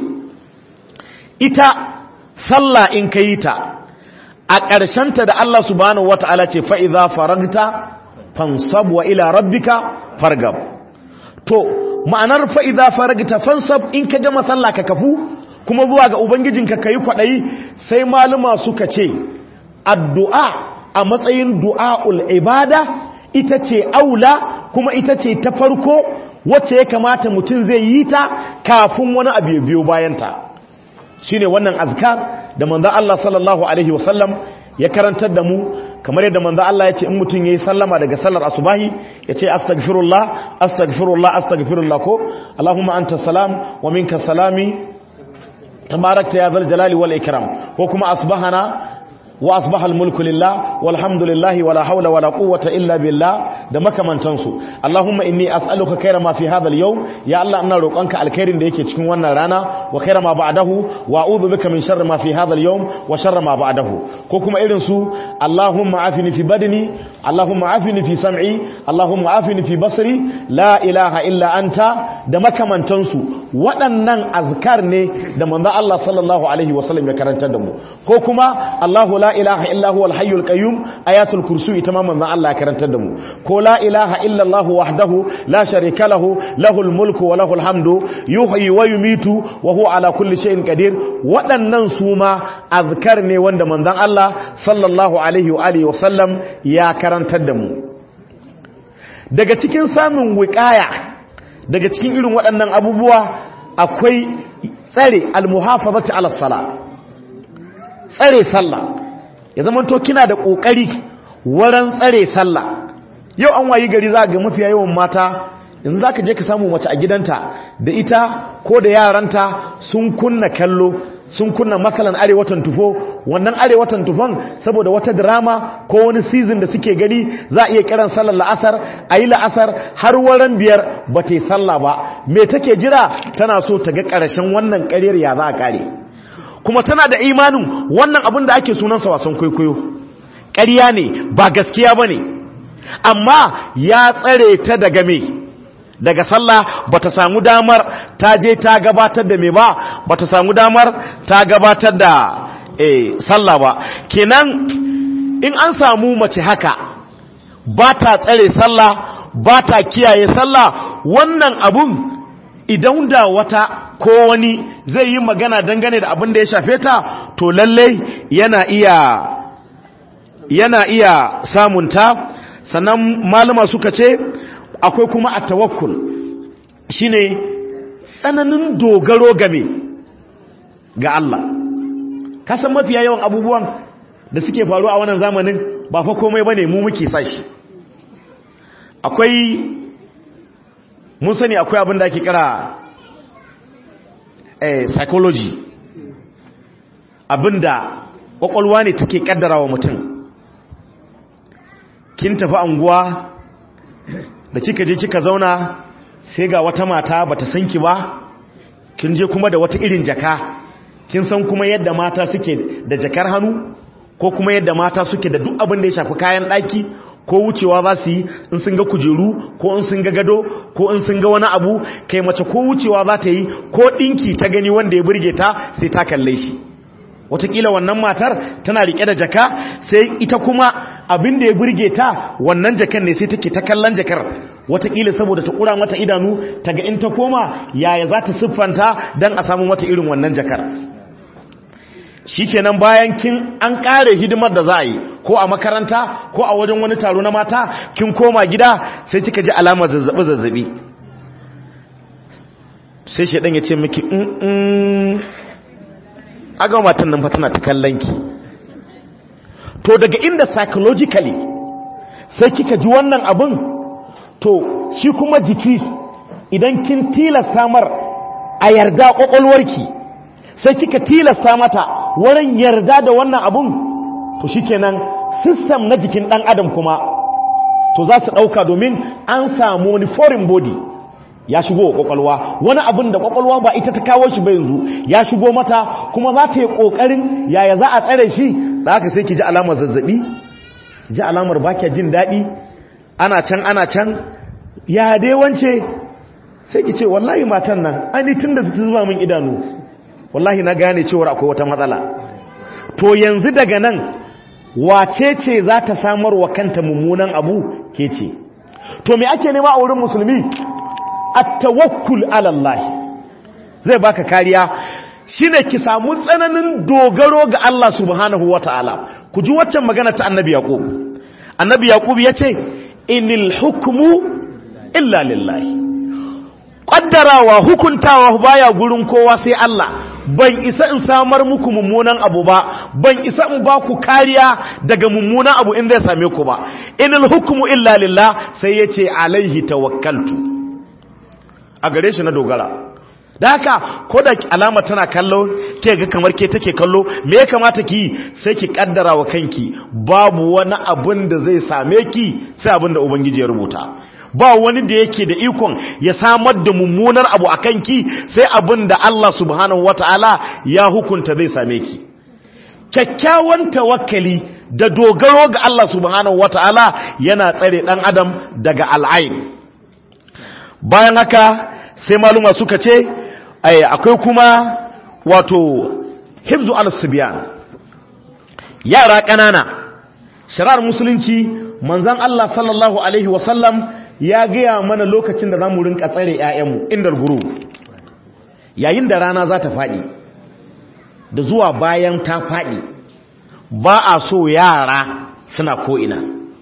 ita sallah in kai ta a ƙarshenta da Allah subhanahu wata'ala ce fa idza faragta fansab wa ila rabbika fargab. To ma'anar fa idza faragta fansab, in ka gama sallah ka kafu kuma zuwa ga ubangijinka kai kwadayi. Sai maluma suka ce addu'a a matsayin du'aul ibada ita ce aula kuma ita ce ta farko wacce ya kamata mutum zai yi ta kafin wani abu ya biyo bayanta. Shine wannan azkar da manzo Allah sallallahu alaihi wasallam ya karantar da mu, kamar yadda manzo Allah ya ce in mutum yayi sallama daga sallar asubahi ya ce astaghfirullah astaghfirullah astaghfirullah, ko Allahumma anta salam wa minka salami tabarakta ya zal jalali wal ikram, ko kuma asbahana wa asbahal mulku lillah walhamdulillahi wala hawla wala quwwata illa billah da makamantansu. Allahumma inni as'aluka khayra ma fi hadha al-yawm, ya Allah ina roƙonka alkhairin da yake cikin wannan rana, wa khayra ma ba'dahu wa a'udhu bika min sharri ma fi hadha al-yawm wa sharri ma ba'dahu. Ko kuma irin su Allahumma afini fi badni, Allahumma afini fi sam'i, Allahumma afini fi basri, la ilaha illa anta da makamantansu. Waɗannan azkar ne da manzo Allah sallallahu alaihi wasallam ya karantar da mu. Ko kuma Allahu la ilaha illa huwal hayyul qayyum, ayatul kursi ita ma manzon Allah ya karantar da mu. Ko la ilaha illa Allah wahdahu la sharika lahu, lahul mulku wa lahul hamdu, yuhyi wa yumitu wa huwa ala kulli shay'in qadir. Waɗannan su ma azkar ne wanda manzon Allah sallallahu alaihi wa alihi wasallam ya karantar da mu. Daga cikin samun wiqaya daga cikin irin waɗannan abubuwa akwai tsare almuhafazati ala salat, tsare sallah. Ya zama to kina da kokari wurin tsare sallah. Yau an wayi gari za ga mafiya yawan mata, yanzu zaka je ka samu mace a gidanta da ita ko da yaranta sun kunna kallo, sun kunna masalan arewatan tufo. Wannan arewatan tufon saboda wata drama ko wani season da suke gani za a iya kiran sallar la'asar, ayi la'asar har waran biyar ba ta yi sallah ba. Me take jira? Tana so ta ga ƙarshen wannan ƙaryar ya za a kare. Kuma tana da imanin wannan abin da ake sunansa wasan kwaikwayo, ƙarya ne ba gaskiya ba ne, amma ya tsare ta daga me, daga sallah. Ba ta samu damar ta je ta gabatar da me ba ta samu damar ta gabatar da sallah ba. Kenan in an samu mace haka ba ta tsare sallah, ba ta kiyaye sallah, wannan abun idan da wata ko wani zai yi magana dangane da abin da ya shafe ta, to lallai yana iya samunta. Sannan malama suka ce akwai kuma at-tawakkul, shine tsananin dogaro game ga Allah. Kasan mafiya yawan abubuwan da suke faruwa a wannan zamanin ba fa komai bane mu muke sashi. Mun sani akwai abin da ake kira psychology, abinda kwakwalwa ne take kaddara wa mutum. Kin tafi anguwa da kika je kika zauna sai ga wata mata bata san ki ba, kin je kuma da wata irin jaka. Kin san kuma yadda mata suke da jakar hannu, ko kuma yadda mata suke da duk abin da ya shafi kayan daki, ko wucewa za su yi in sun ga kujeru, ko in sun ga gado, ko in sun ga wani abu. Kai mace ko wucewa za ta yi, ko dinki ta gani wanda ya burge ta sai ta kalle shi. Wataƙila wannan matar tana rike da jaka, sai ita kuma abin da ya burge ta wannan jakan ne sai take ta kallon jakar. Wataƙila saboda ta ƙura mata idanu ta ga in ta koma yaya za ta siffanta don a samu mata irin wannan jakar. Shikenan bayan an ƙare hidimar da za a yi, ko a makaranta ko a wajen wani taro na mata, kin koma gida sai kika ji alamar zazzabi. Sai shedan ya ce miki aga matan nan fa tana ta kallon ki. To daga inda psychologically sai kika ji wannan abun, to shi kuma jiki idan kin tilasta mar a yarda kwakwalwarki, sai kika tilasta mata wurin yarda da wannan abun, to shikenan system na jikin dan adam kuma to za su dauka, domin an samu wani foreign body ya shigo kwakwalwa, wani abin da kwakwalwa ba ita ta kawo shi ba yanzu ya shigo mata, kuma za ta yi kokarin yaya za a tsare shi da haka sai ki ji alamar zazzabi, ji alamar baki jin daɗi, ana can ya dai wance, sai ki ce wallahi matan nan ani tun da ta zuba min idanu wallahi na gane cewar akwai wata matsala. To yanzu daga nan wace ce za ta samar wa kanta mummunan abu? Ke ce. To me ake nema a wurin musulmi? At-tawakkul ala Allah. Zai baka kariya shine ki samu tsananin dogaro ga Allah subhanahu wataala. Ku ji waccan magana ta Annabi Yaqub. Annabi Yaqub yace inil hukmu illa lillahi. Kaddarawa hukuntawa baya gurin kowa sai Allah. Ban isa in samar muku mummunan abu ba, ban isa in ba ku kariya daga mummunan abu in zai same ku ba. Inil hukmu illa lillah, sai yace alaihi tawakkaltu. A gare shi na dogara. Da haka ko da alama tana kallo ke ga kamar ke take kallo, me ya kamata ki? Sai ki kaddara wa kanki babu wani abin da zai same ki sai abin da ubangiji ya rubuta. Ba wani da yake da ikon ya samar da mummunar abu a kanki sai abin da Allah subhanahu wataala ya hukunta zai same ki. Kyakkyawan tawakkali da dogaro ga Allah subhanahu wataala yana tsare dan adam daga al'ain. Bayan haka sai maluma suka ce akwai kuma wato hifzu al-sibyan, yara ƙanana. Shari'ar musulunci manzon Allah sallallahu alaihi wasallam ya gaya mana lokacin da zamu rinka tsare ƴaƴanmu indal guru, yayin da rana za ta faɗi da zuwa bayan ta faɗi. Ba a so yara suna ko'ina.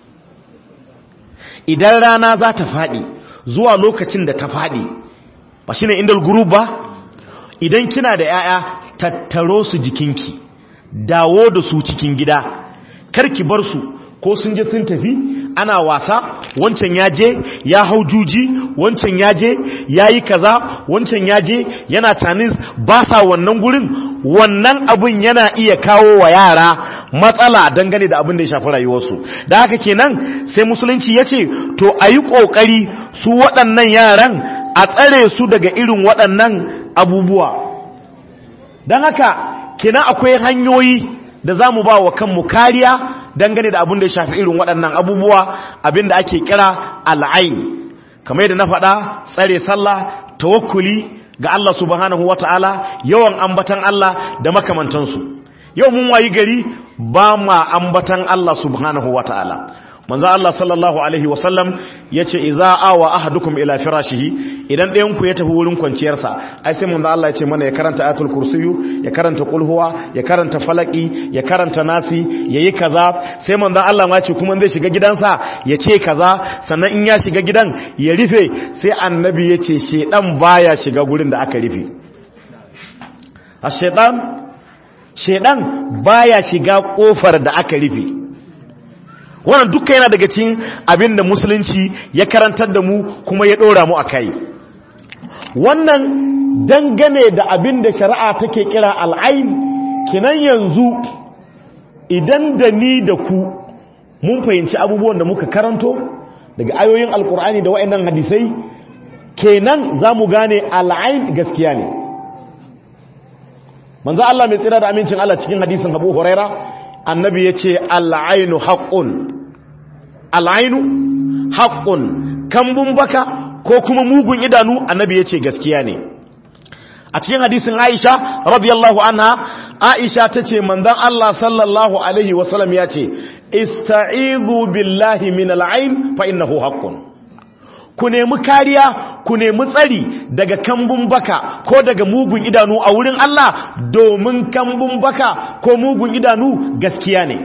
Idan rana za ta faɗi zuwa lokacin da ta faɗi, ba shi ne indal guru ba? Idan kina da ‘ya'ya, tattaro su jikinki, dawo da su cikin gida, karki bar su ko sun je sun tafi ana wasa, wancan ya je ya hau juji, wancan ya je ya yi kaza, wancan ya je yana Chinese, ba sa wannan gurin. Wannan abin yana iya kawo wa yara matsala dangane da abin da ya shafi rayuwarsu. Da haka kenan sai musulunci ya ce to a yi ƙoƙari su waɗannan yaran a tsare su daga irin waɗannan abubuwa. Don haka kenan akwai hanyoyi da za mu ba wa kanmu kariya dangane da abin da ya shafi irin waɗannan abubuwa, abin da ake kira al'ain. Kamar yadda na faɗa, tsare sallah, tawakkuli ga Allah subhanahu wata'ala, yawan ambatan Allah da makamantansu. Yau mun wayi gari ba ma ambatan Allah subhanahu wata'ala. Manzo Allah sallallahu alaihi wasallam yace idza awa ahadukum ila firashihi, idan ɗayan ku ya tafi wurin kwanciyarsa, ai sai manzo Allah yace mana ya karanta ayatul kursiyu, ya karanta qul huwa, ya karanta falaki, ya karanta nasi, yayi kaza. Sai manzo Allah ma ce kuma zai shiga gidansa ya ce kaza, sannan in ya shiga gidan ya rufe. Sai annabi yace shedan baya shiga gurin da aka rufe. Shedan baya shiga kofar da aka rufe. Wannan duka yana daga cikin abin da musulunci ya karantar da mu kuma ya ɗora mu a kai. Wannan dangane da abin da shari'a take kira al'ain, kinan yanzu idan da ni da ku mun fahimci abubuwan da muka karanto daga ayoyin alkur'ani da wa'annan hadisai, kenan za mu gane al'ain gaskiya ne. Manzo Allah mai tsira da amincin Allah cikin hadisin Abu Huraira, annabi ya ce al'ainu haƙƙun. Al'ainu haƙƙun, kambun baka ko kuma mugun idanu, annabi ya ce gaskiya ne. A cikin hadisin Aisha radiyallahu anha, Aisha ta ce manzon Allah sallallahu alaihi wasallam ya ce ista'izu billahi min al'ain fa innahu haqqun. Ku nemi kariya, ku nemi tsari daga kambun baka ko daga mugun idanu a wurin Allah, domin kambun baka ko mugun idanu gaskiya ne.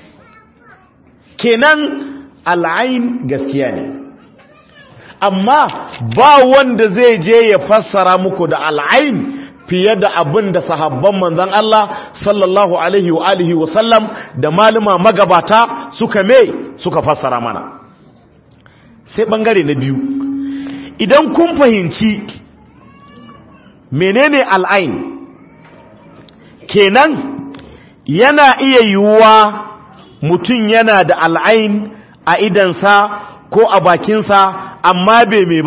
Kenan al'ain gaskiya ne. Amma ba wanda zai je ya fassara muku da al'ain fiye da abin da sahabban manzan Allah sallallahu alaihi wa alihi wa sallam da malama magabata suka fassara mana. Sai bangare na biyu, idan kun fahimci menene al'ain, kenan yana iya yiwuwa mutum yana da al'ain a idansa ko a bakinsa, amma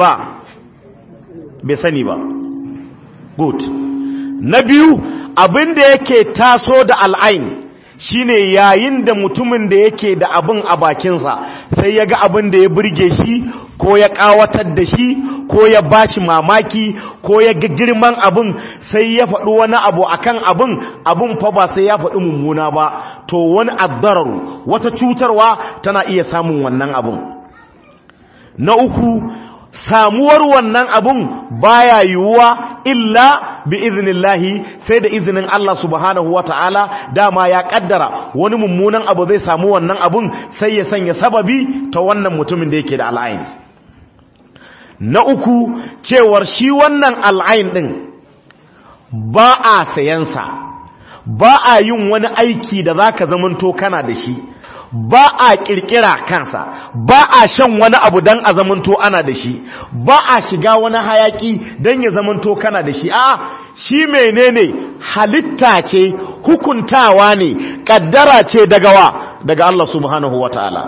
bai sani ba. Good. Na biyu, abinda yake taso da al'ain shine yayin da mutumin da yake da abin a bakinsa sai ya ga abin da ya burge shi ko ya kawatar da shi ko ya bashi mamaki ko ya ga girman abin sai ya faɗi wani abu akan abin fa ba sai ya faɗi mummuna ba, to wani addarar wata cutarwa tana iya samun wannan abin. Na uku, samuwar wannan abun baya yiwuwa illa bi iznillahi, sai da izinin Allah subhanahu wata'ala. Dama ya kaddara wani mummunan abu zai samu wannan abun, sai ya sanya sababi ta wannan mutumin da yake da al'ain. Na uku, cewar shi wannan al'ain din ba a sayansa, ba a yin wani aiki da zaka zamanto kana da shi, ba a kirkira kansa, ba a shan wani abu dan a zamanto ana da shi, ba a shiga wani hayaki dan ya zamanto kana da shi. Shi menene? Halitta ce, hukuntawa ne, kaddara ce daga Allah subhanahu wataala.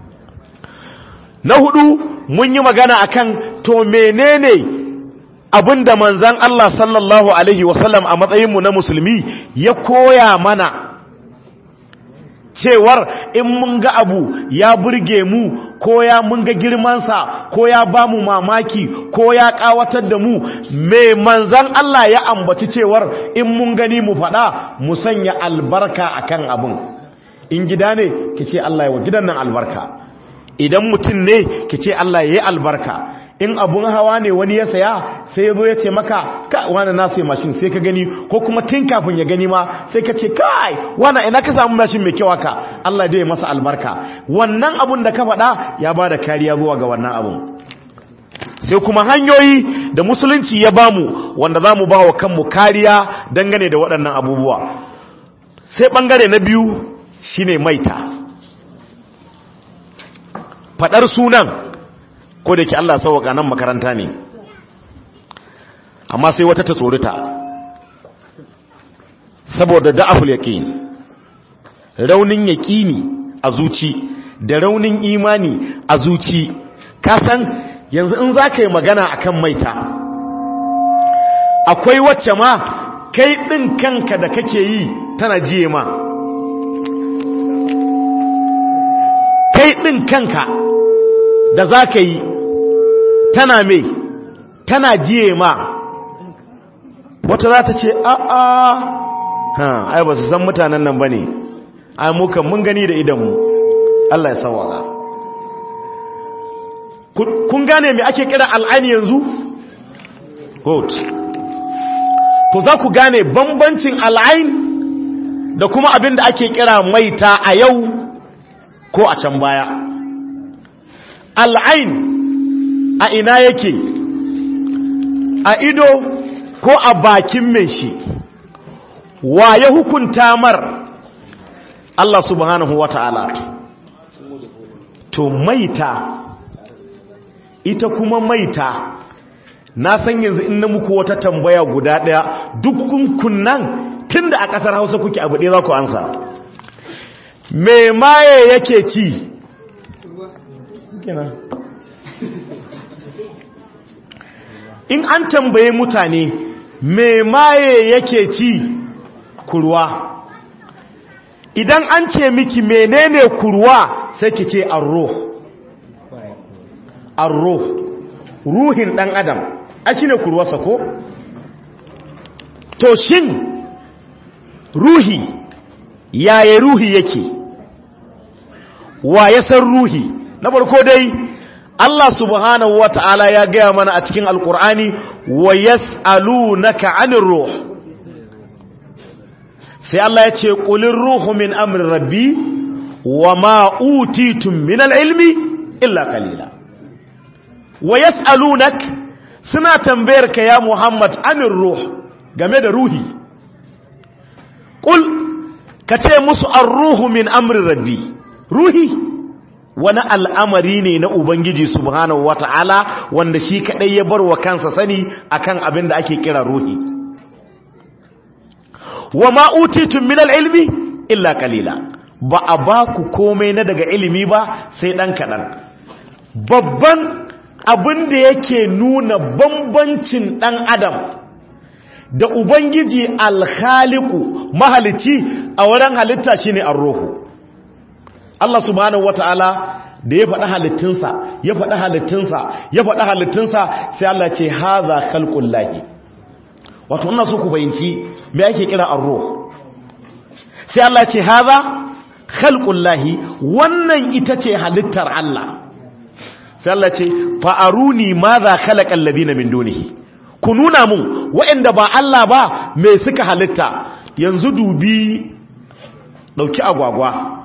Na hudu, mun yi magana akan to menene abinda manzon Allah sallallahu alaihi wasallam a matsayin mu na musulmi ya koya mana, cewar in mun ga abu ya burge mu ko ya mun ga girmansa ko ya ba mu mamaki ko ya kawatar da mu, me manzan Allah ya ambaci cewar in mun gani mu faɗa, mu sanya albarka akan abin. In gida ne ki ce Allah ya wa gidan nan albarka, idan mutum ne ki ce Allah ya yi albarka. In abun hawa ne wani ya saya sai ya zo ya ce maka wani na sai mashin, sai ka gani, ko kuma tun kafin ya gani ma sai ka ce kai wani ina ka samu mashin mai kyau haka, Allah dai ya masa albarka. Wannan abun da ka faɗa ya ba da kariya zuwa ga wannan abun. Sai kuma hanyoyi da musulunci ya bamu wanda za mu ba wa kanmu kariya dangane da waɗannan abubuwa. Sai ɓangare na biyu shine maita. Faɗar sunan, ko da ke Allah sauwaka nan makaranta ne, amma sai wata ta tsorita saboda da'aful yaqin, raunin yaqini a zuci da raunin imani a zuci. Ka san yanzu in zaka yi magana akan maita, akwai wacce ma kai din kanka da kake yi tana jiye ma, kai din kanka da zaka yi tana jiye ma. Wata za ta ce ai ba su san mutanen nan ba ne, ai mukan mun gani da idanmu. Allah ya sawaka. Kun gane me ake kira al'ani yanzu? Good. To za ku gane bambancin al'ain da kuma abin da ake kira maita a yau ko a can baya. Al'ain a ina yake? A ido ko a bakin mai shi? Wa ya hukunta mar? Allah subhanahu wata'ala. To maita, ita kuma maita, na san yanzu in na muku wata tambaya guda ɗaya duk kunnan tunda a ƙasar Hausa kuke abu ɗaya za ku ansa. Me maye yake ci? In an tambaye mutane me maye yake ci? Kurwa. Idan an ce miki menene kurwa sai ki ce arruh. Arruh, ruhin dan adam, a shine kurwarsa ko? To shin ruhi, yaya ruhi yake? Wa ya san ruhi? Na farko dai Allah subhanahu wa ta'ala ya gaya mana a cikin Alƙur'ani, wa yas'alunaka 'anir ruh. Sai Allah ya ce qulir ruhu min amri rabbi wa ma utitum min al-ilmi illa qalila. Wa yas'alunak, suna tambayar ka ya Muhammad 'anir ruh, game da ruhi. Qul, kace musu ar-ruhu min amri rabbi. Ruhi wani al'amari ne na Ubangiji subhanahu wata'ala wanda shi kaɗai ya bar wa kansa sani akan abin da ake kira ruhi. Wa ma'utitun minal ilmi illa kalila, ba a ba ku komai na daga ilimi ba sai ɗan kaɗan. Babban abin da yake nuna bambancin ɗan adam da ubangiji al-khaliqu mahalici a wurin halitta shine ar-ruhu. Allah subhanahu wataala da ya faɗi halittunsa ya faɗi halittunsa ya faɗi halittunsa sai Allah ce hadha khalqullahi. Wato ina so ku fahimci me ake kira ar-ruh. Sai Allah ce hadha khalqullahi, wannan ita ce halittar Allah. Sai Allah ce fa'aruni madha khalaqal ladina min dunihi, ku nuna mun waɗanda ba Allah ba me suka halitta. Yanzu dubi dauki agwagwa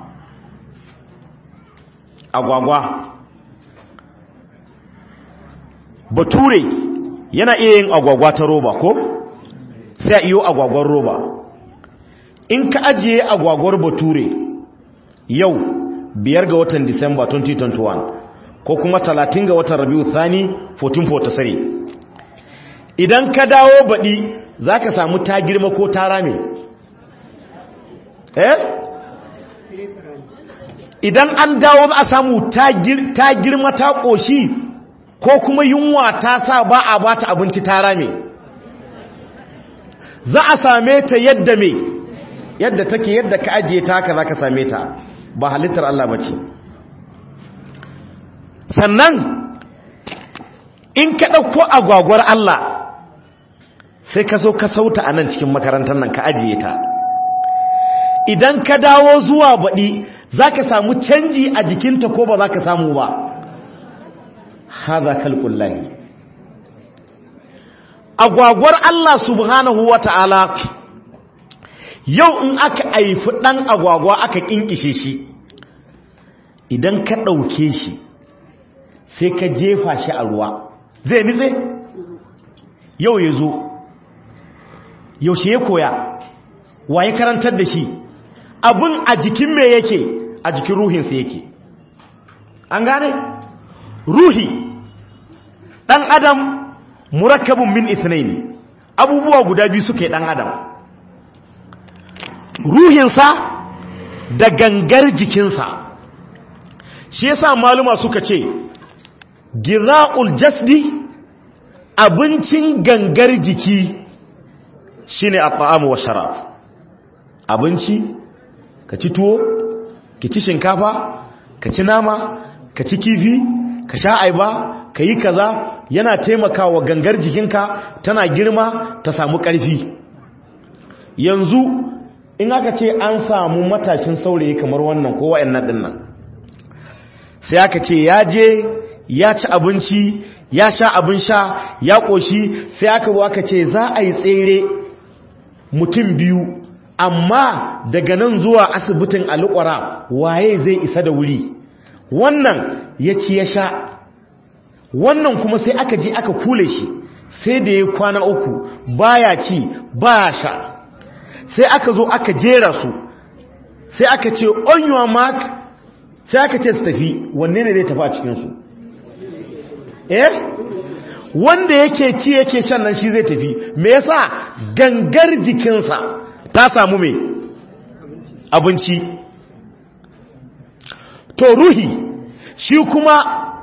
bature yana iya yin agwagwa ta roba ko sai a iyo agwagwar roba. In ka ajiye agwagwar bature yau 5 ga watan Disamba 2021 ko kuma 30 ga watan Rabiu Thani 1443, idan ka dawo baɗi za ka samu ta girma ko ta rame? Idan an dawo za a samu ta girma ta ƙoshi ko kuma yunwa ta sa ba a ba ta abinci ta rame? Za a same ta yadda me yadda take, yadda ka ajiye ta haka za ka same ta, ba halittar Allah ba ce. Sannan in ka ɗauko agwagwar Allah sai ka zo ka sauta a nan cikin makarantar nan ka ajiye ta, idan ka dawo zuwa baɗi za ka samu canji a jikinta ko ba za ka samu ba? Haza kalkullahi. Agwagwar Allah subhanahu wa ta'ala yau in aka haifi ɗan agwagwa aka ƙinƙishe shi, idan ka ɗauke shi sai ka jefa shi a ruwa zai nitse? Yau ya zo, yaushe ya koya, wa ya karantar da shi? Abin a jikin me yake? A jikin ruhinsa yake. An gane? Ruhi ɗan adam murakkabun min ithnaini, abubuwa guda biyu suke ɗan adam, ruhinsa da gangar jikinsa. Shi yasa maluma suka ce giza'ul jasdi, abincin gangar jiki shine at-ta'amu wa sharab. Abinci, ka ci tuwo, ka ci shinkafa, ka ci nama, ka ci kifi, ka sha aiba, ka yi kaza, yana taimakawa gangar jikinka tana girma ta samu ƙarfi. Yanzu in aka ce an samu matashin saurayi kamar wannan ko wayannan dinnan, sai aka ce ya je ya ci abinci, ya sha abin sha, ya ƙoshi, sai aka zo aka ce za a yi tsere mutum biyu, amma daga nan zuwa asibitin alƙwara waye zai isa da wuri? Wannan ya ci ya sha, wannan kuma sai aka je aka kule shi, sai da ya kwana 3 baya ci baya sha, sai aka zo aka jera su, sai aka ce on your mark, sai aka ce su tafi. Wanne ne zai tafi a cikinsu? Wanda yake ci yake shan nan shi zai tafi. Me yasa? Gangar jikinsa ta samu me? Abinci. To ruhi shi kuma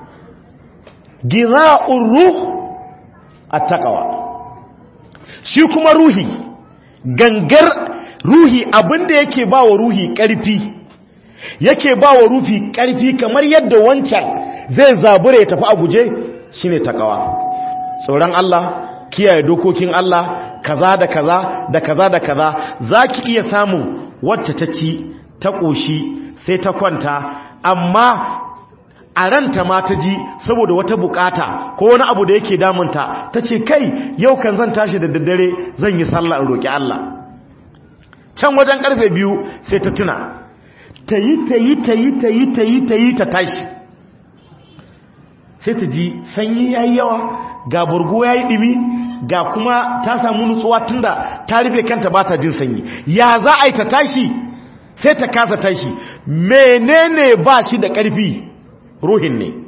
giza'ur ruh at-taqwa. Shi kuma ruhi, gangar ruhi, abinda yake bawa ruhi ƙarfi, yake bawa ruhi ƙarfi kamar yadda wancan zai zabure ya tafi a guje, shine taqwa. Tsoron Allah, kiyaye dokokin Allah, kaza da kaza da kaza da kaza. Zaki iya samun wacce ta ci ta koshi sai ta kwanta, amma a ranta ma ta ji saboda wata bukata ko wani abu da yake damunta, ta ce kai yau kan zan tashi da daddare zan yi sallah in roki Allah. Can wajen karfe 2 sai ta tuna, ta yi ta tashi, sai ta ji sanyi yayi yawa, ga burgo yayi dimi, ga kuma ta samu nutsuwa tunda ta rufe kanta ba ta jin sanyi. Ya za a yi ta tashi? Sai ta kasa tashi. Menene ba shi da ƙarfi? Ruhin ne.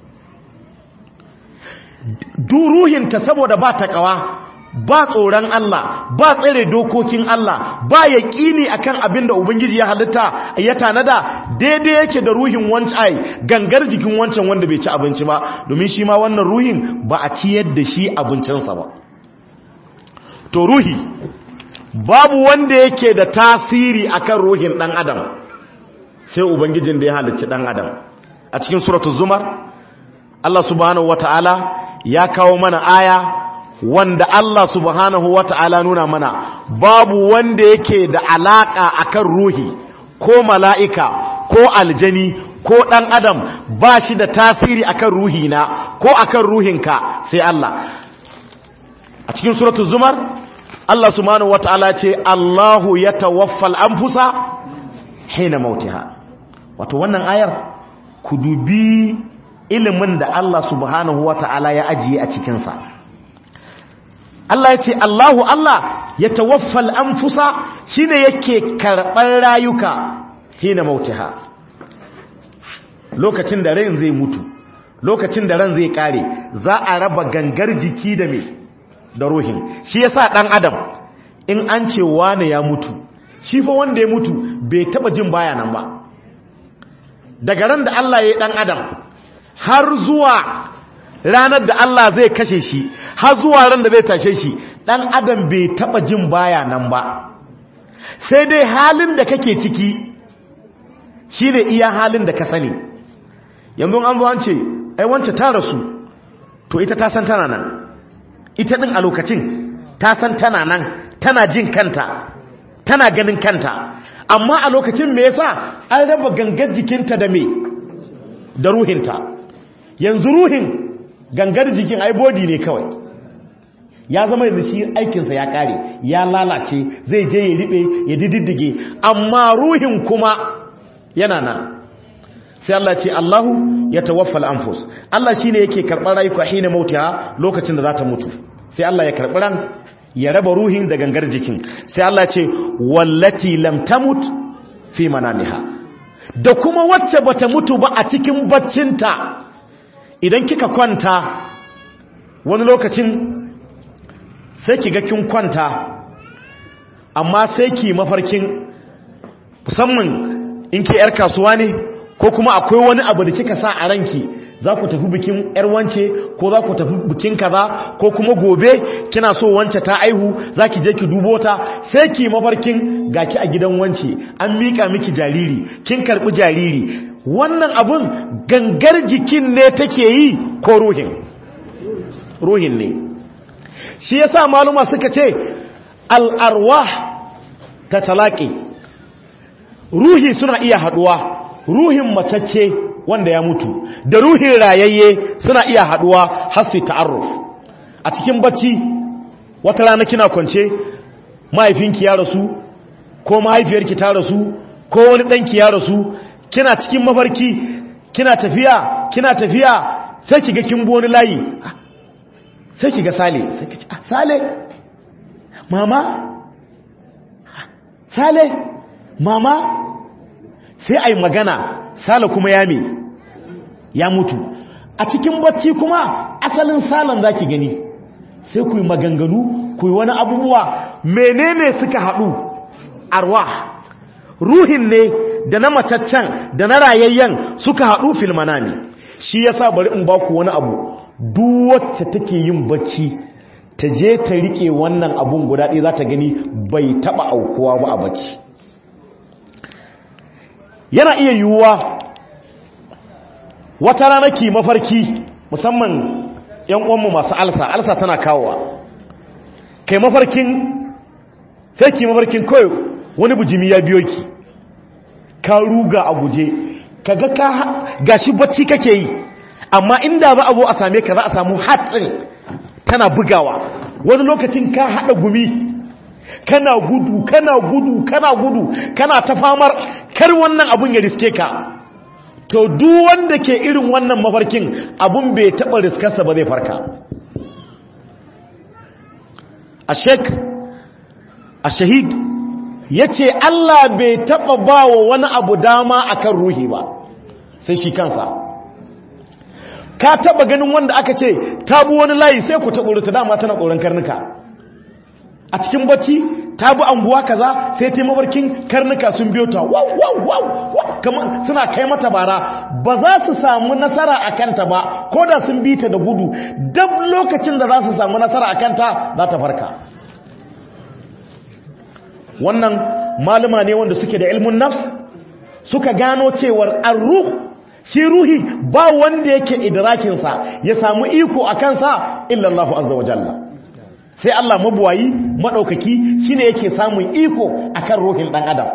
Ruhinta saboda ba ta ƙawa, ba tsoron Allah, ba tsare dokokin Allah, ba yaƙini akan abin da Ubangiji ya halitta ya tanada, daidai yake da ruhin wancan, gangar jikin wancan wanda bai ci abinci ba, domin shi ma wannan ruhin ba a ciyar da shi abincinsa ba. to ruhi babu wanda yake da tasiri akan ruhin dan adam sai ubangijin da ya halicci dan adam. A cikin suratul zumar Allah subhanahu wataala ya kawo mana aya wanda Allah subhanahu wata'ala nuna mana babu wanda yake da alaka akan ruhi ko mala'ika ko aljani ko dan adam ba shi da tasiri akan ruhina ko akan ruhinka sai Allah. A cikin suratul zumar Allah subhanahu wata'ala ce Allahu yatawaffal anfusa hina mautiha. Wato wannan ayar ku dubi ilimin da Allah subhanahu wata'ala ya ajiye a cikin sa. Allah ya ce Allahu Allah ya tawaffal anfusa shine yake karɓar rayuka hina mautiha, lokacin da ran zai mutu, lokacin da ran zai kare, za a raba gangar jiki da me da ruhin. Shi yasa dan adam in an ce wane ya mutu, shi fa wanda ya mutu bai taba jin baya nan ba. Daga ran da Allah ya yi dan adam har zuwa ranar da Allah zai kashe shi, har zuwa ran da zai tashe shi, dan adam bai taba jin baya nan ba. Sai dai halin da kake ciki shine iya halin da ka sani. Yanzu an zo an ce ai wance ta rasu, to ita ta san tana nan, ita din a lokacin ta san tana nan, tana jin kanta, tana ganin kanta. Amma a lokacin me yasa an raba gangar jikinta da me da ruhinta. Yanzu ruhin gangar jikin ai body ne kawai, ya zama yanzu shi aikinsa ya kare, ya lalace, zai je ya riɓe ya diddige, amma ruhin kuma yana nan. Sai Allah ce Allahu ya tawaffal anfus, Allah shine yake karɓar rayuka hina mautiha, lokacin da za ta mutu. Sai Allah ya karɓi ran, ya raba ruhin da gangar jikin. Sai Allah ce wallati lam tamut fi manamiha, da kuma wacce bata mutu ba a cikin baccinta. Idan kika kwanta wani lokacin sai ki ga kin kwanta, amma sai ki mafarkin, musamman in ke yar kasuwa ne ko kuma akwai wani abu da kika sa a ranki, za ku tafi bikin yar wance ko za ku tafi bikin kaza, ko kuma gobe kina so wance ta aihu za ki je ki dubo ta, sai ki mafarkin gaki a gidan wance an mika miki jariri, kin karbi jariri. Wannan abun gangar jikin ne take yi ko ruhin? Ruhin ne. Shi yasa maluma suka ce al-arwah tatalaqi, ruhi suna iya haduwa, ruhin matacce wanda ya mutu da ruhin rayayye suna iya haduwa har su ta'arruf. A cikin bacci wata rana kina kwance, mahaifinki ya rasu ko mahaifiyarki ta rasu ko wani danki ya rasu, kina cikin mafarki, kina tafiya sai kiga kin bi wani layi, sai kiga Sale, sai kici Sale mama, Sale mama, sai ai magana, Sale kuma ya mutu. A cikin bacci kuma asalin Salen zaki gani, sai ku yi maganganu, ku yi wani abubuwa. Menene suka haɗu? Arwah, ruhin ne da na mataccen da na rayayyen suka haɗu fil manami. Shi yasa bari in baku wani abu, duk wacce take yin bacci ta je ta rike wannan abun guda ɗaya za ta gani bai taba aukuwa ba a bacci. Yana iya yiwuwa wata rana ki mafarki, musamman yan uwanmu masu alsa tana kawowa, kai mafarkin, sai ki mafarkin kawai wani bujimi ya biyo ki, ka ruga a guje, kaga gashi bacci kake yi, amma inda ba abu a same ka za a samu hatsin tana bugawa. Wani lokacin ka hada gumi, kana gudu kana ta famar kar wannan abun ya riske ka. To duk wanda ke irin wannan mafarkin abun bai taba riskarsa ba zai farka. Ashahid yace Allah bai taba bawa wani abu dama akan ruhi ba sai shi kansa. Ka taba ganin wanda aka ce ta bu wani layi sai ku taɓa ta dama tana tsoron karnuka a cikin bacci, ta bu anguwa kaza sai ta mabarkin karnuka sun biyo ta wow kamar suna kai mata bara, ba za su samu nasara a kanta ba ko da sun bi ta da gudu. Dab lokacin da za su samu nasara a kanta za ta farka. wannan malama ne wanda suke da ilmun nafs suka gano cewar ar-ruh shi ruhi ba wanda yake idrakinsa ya samu iko a kansa illa Allah azza wa jalla sai Allah mabuwayi madaukaki shine yake samun iko akan ruhin dan adam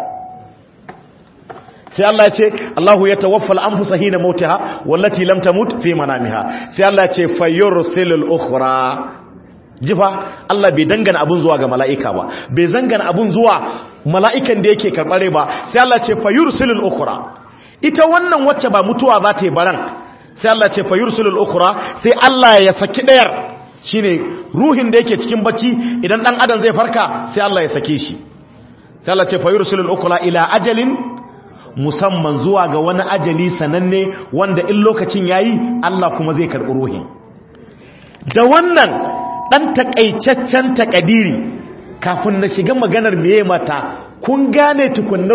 sai Allah ya ce Allahu yatawaffal anfusa hina mautaha wallati lam tamut fi manamiha sai Allah ya ce fayursilul ukhra jifa Allah bai dangana abun zuwa ga mala'ika ba bai zangana abun zuwa mala'ikan da yake karbare ba sai Allah ya ce fayursilul ukhra ita wannan wacce ba mutuwa za ta yi baran sai Allah ya ce fayursilul ukhra sai Allah ya saki dayar shine ruhin da yake cikin bacci idan dan adam zai farka sai Allah ya sake shi sai Allah ya ce fayursilul ukhra ila ajalin musamman zuwa ga wani ajali sananne wanda in lokacin yayi Allah kuma zai karɓi ruhin da wannan dan takaicaccen takadiri kafin na shiga maganar meye mata kun gane tukunna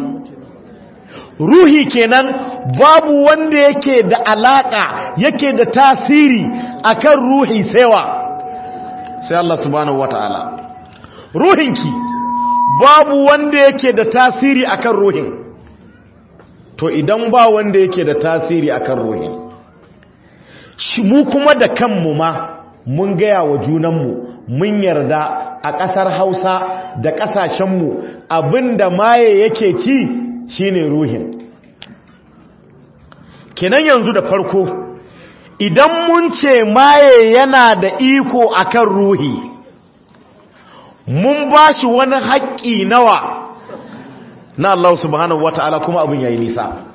ruhi kenan babu wanda yake da alaka yake da tasiri akan ruhi saiwa sai Allah subhanahu wataala ruhinki babu wanda yake da tasiri akan ruhin to idan ba wanda yake da tasiri akan ruhin shi mu kuma da kanmu ma mun gaya wa junanmu mun yarda a ƙasar Hausa da ƙasashenmu abinda maye yake ci shine ruhin kenan yanzu da farko idan mun ce maye yana da iko akan ruhi mun bashi wani haƙƙi nawa na Allah subhanahu wata'ala kuma abin yayi nisa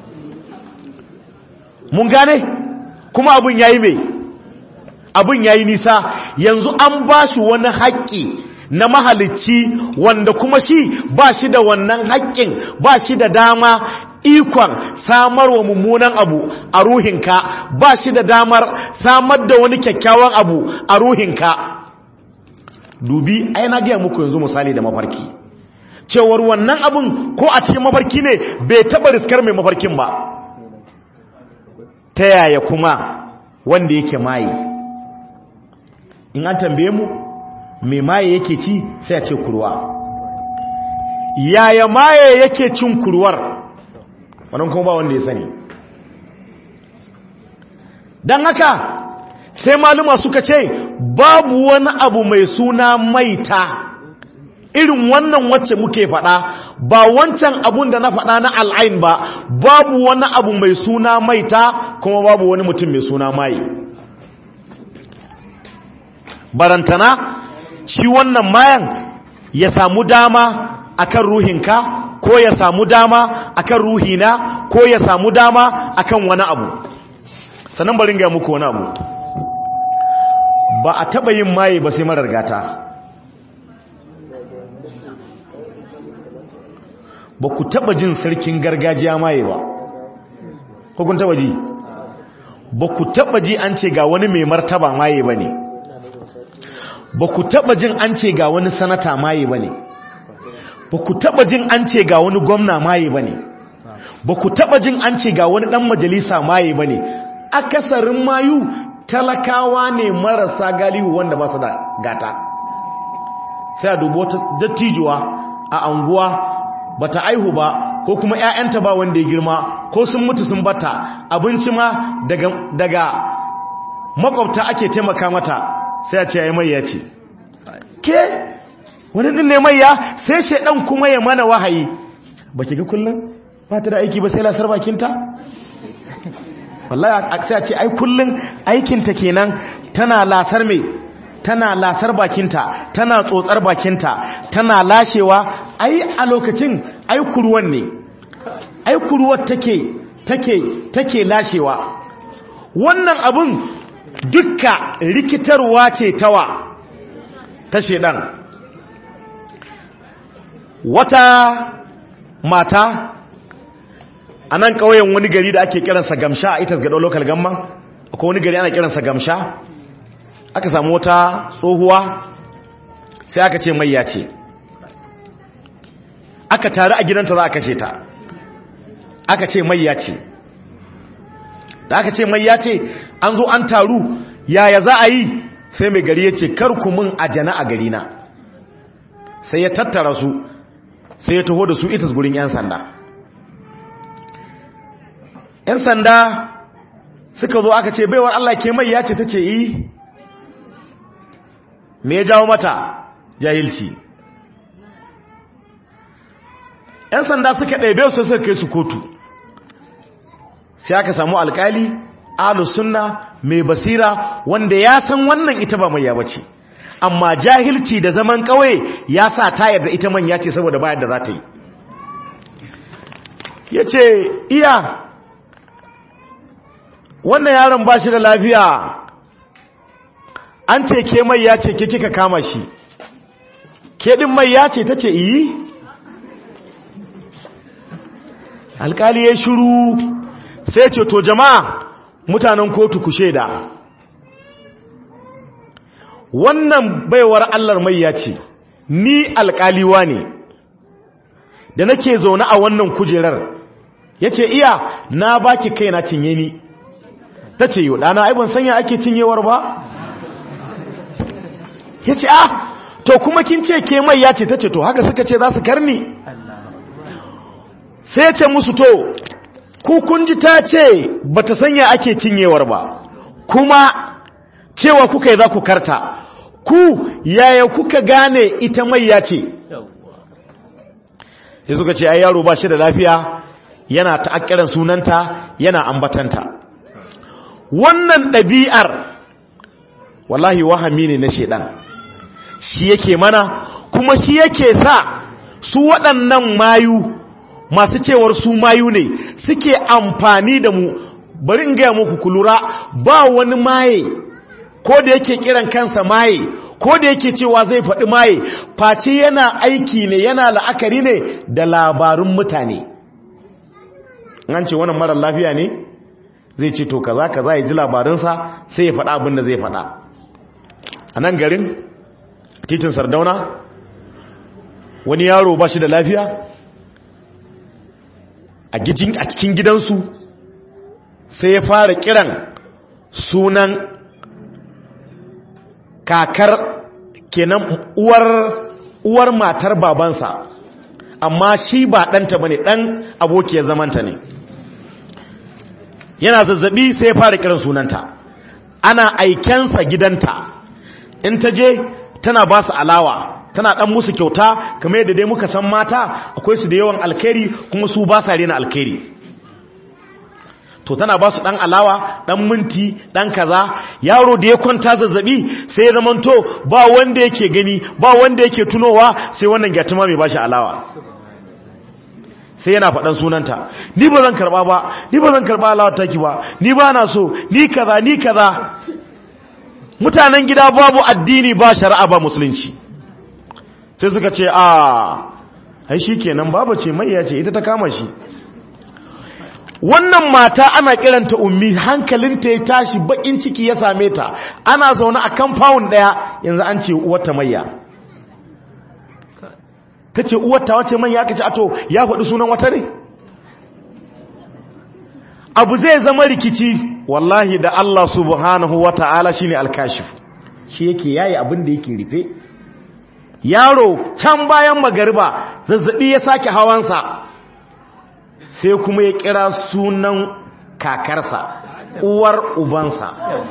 mun gane kuma abin yayi mai abin yayi nisa yanzu an bashi wani haƙƙi na mahalicci wanda kuma shi ba shi da wannan haƙƙin ba shi da dama ikon samarwa mummunan abu a ruhinka ba shi da damar samar da wani kyakkyawan abu a ruhinka dubi ai na gaya muku yanzu misali da mafarki cewar wannan abin ko a cikin mafarki ne bai taba riskar mai mafarkin ba ta yaya kuma wanda yake maye in an tambaye mu mai maye yake ci sai a ce kurwa yaya maye yake cin kurwar wannan kuma ba wanda ya sani don haka sai maluma suka ce babu wani abu mai suna maita irin wannan wacce muke faɗa ba wancan abun da na faɗa na al'ain ba babu wani abu mai suna maita kuma babu wani mutum mai suna maye barantana shi wannan mayan ya samu dama akan ruhinka ko ya samu dama akan ruhina ko ya samu dama akan wani abu sannan bari ga muku wani abu ba a taba yin maye ba sai marar gata ba ku taba jin sarkin gargajiya maye ba ko kun taba ji ba ku taba ji an ce ga wani mai martaba maye ba ne ba ku taba jin an ce ga wani sanata maye ba ne ba ku taba jin an ce ga wani gwamna maye ba ne ba ku taba jin an ce ga wani dan majalisa maye ba ne akasarin mayu talakawa ne marasa galihu wanda ba su da gata sai a dubo ta dattijuwa a anguwa ba ta aihu ba ko kuma 'ya'yanta ba wanda ya girma ko sun mutu sun bata abinci ma daga makwabta ake taimaka mata sai a ce ya mai ya ce ke wani ɗin ne mai ya sai shaidan kuma ya mana wahayi ba ki ga kullum ba ta da aiki ba sai lasar bakinta wallahi sai a ce ai kullum aikinta kenan tana lasar mai tana lasar bakinta tana tsotsar bakinta tana lashewa ai a lokacin ai kuruwan ne ai kuruwar take lashewa wannan abun dukka rikitarwa ce tawa ta shedan wata mata a nan ƙauyen wani gari da ake kiransa Gamsha a Itas Gado local gamman akwai wani gari ana kiransa Gamsha aka samu wata tsohuwa sai aka ce mai ya ce aka tare a gidanta za a kashe ta aka ce mai ya ce da aka ce mai ya ce an zo an taru yaya za a yi sai mai gari ya ce karku min ajana a garina sai ya tattara su sai ya taho da su ita gurin 'yan sanda 'yan sanda suka zo aka ce baiwar Allah ke mai ya ce ta ce yi me ya jawo mata jahilci 'yan sanda suka ɗaibe su suka kai su kotu sai aka samu alkali ahlus sunna mai basira wanda ya san wannan ita ba mai ya bace amma jahilci da zaman kauye ya sa ta yarda ita manya ce saboda bayar da za ta yi yace iya wannan yaron ba shi da lafiya an ce ke mai ya ce ke kika kama shi ke din mai ya ce ta ce iyi alkali ya shiru sai ce to jama'a mutanen kotu ku shaida wannan baiwar Allah mai ya ce ni alkaliwa ne da nake zaune a wannan kujerar ya ce iya na baki kai na cinye ni ta ce yau ɗana aibin sanya ake cinyewar ba ya ce to kuma kin ce ke mai ya ce ta ce to haka suka ce za su karni sai ya ce musu to ku kun ji ta ce ba ta sanya ake cinyewar ba kuma cewa kuka yi za ku karta ku yaya kuka gane ita mai ya ce sai suka ce ai yaro ba shi da lafiya yana ta'akkiran sunanta yana ambatanta wannan ɗabi'ar wallahi wahami ne na shedan shi yake mana kuma shi yake sa su waɗannan mayu masu cewar su mayu ne suke amfani da mu bari in gaya muku kulura ba wani maye ko da yake kiran kansa maye ko da yake cewa zai faɗi maye face yana aiki ne yana la'akari ne da labarun mutane an ce wannan marar lafiya ne zai ce to kaza ya ji labarinsa sai ya faɗa abin da zai faɗa a nan garin titin Sardauna wani yaro ba shi da lafiya a cikin gidansu sai ya fara kiran sunan kakar kenan uwar matar babansa amma shi ba ɗanta bane ɗan abokiyar zamanta ne yana zazzabi sai ya fara kiran sunanta ana aikensa gidanta in ta je tana ba su alawa tana dan musu kyauta kamar yadda dai muka san mata akwai su da yawan alkhairi kuma su ba sa rena alkhairi to tana ba su dan alawa dan minti dan kaza yaro da ya kwanta zazzabi sai ya zamanto ba wanda yake gani ba wanda yake tunowa sai wannan gyatuma mai bashi alawa sai yana faɗan sunanta ni ba zan karɓa ba ni ba zan karɓa alawar taki ba ni ba na so ni kaza mutanen gida babu addini ba shari'a ba musulunci sai suka ce ai shi kenan baba ce mai ya ce ita ta kama shi wannan mata ana kiranta ummi hankalinta ya tashi bakin ciki ya same ta ana zaune a compound daya yanzu an ce uwarta mayya ta ce uwarta wace manya aka ce ato ya faɗi sunan wata ne abu zai zama rikici wallahi da Allah subhanahu wa ta'ala shine alkashif shi yake yayi abin da yake rufe yaro can bayan magariba zazzabi ya sake hawansa sai kuma ya kira sunan kakarsa uwar ubansa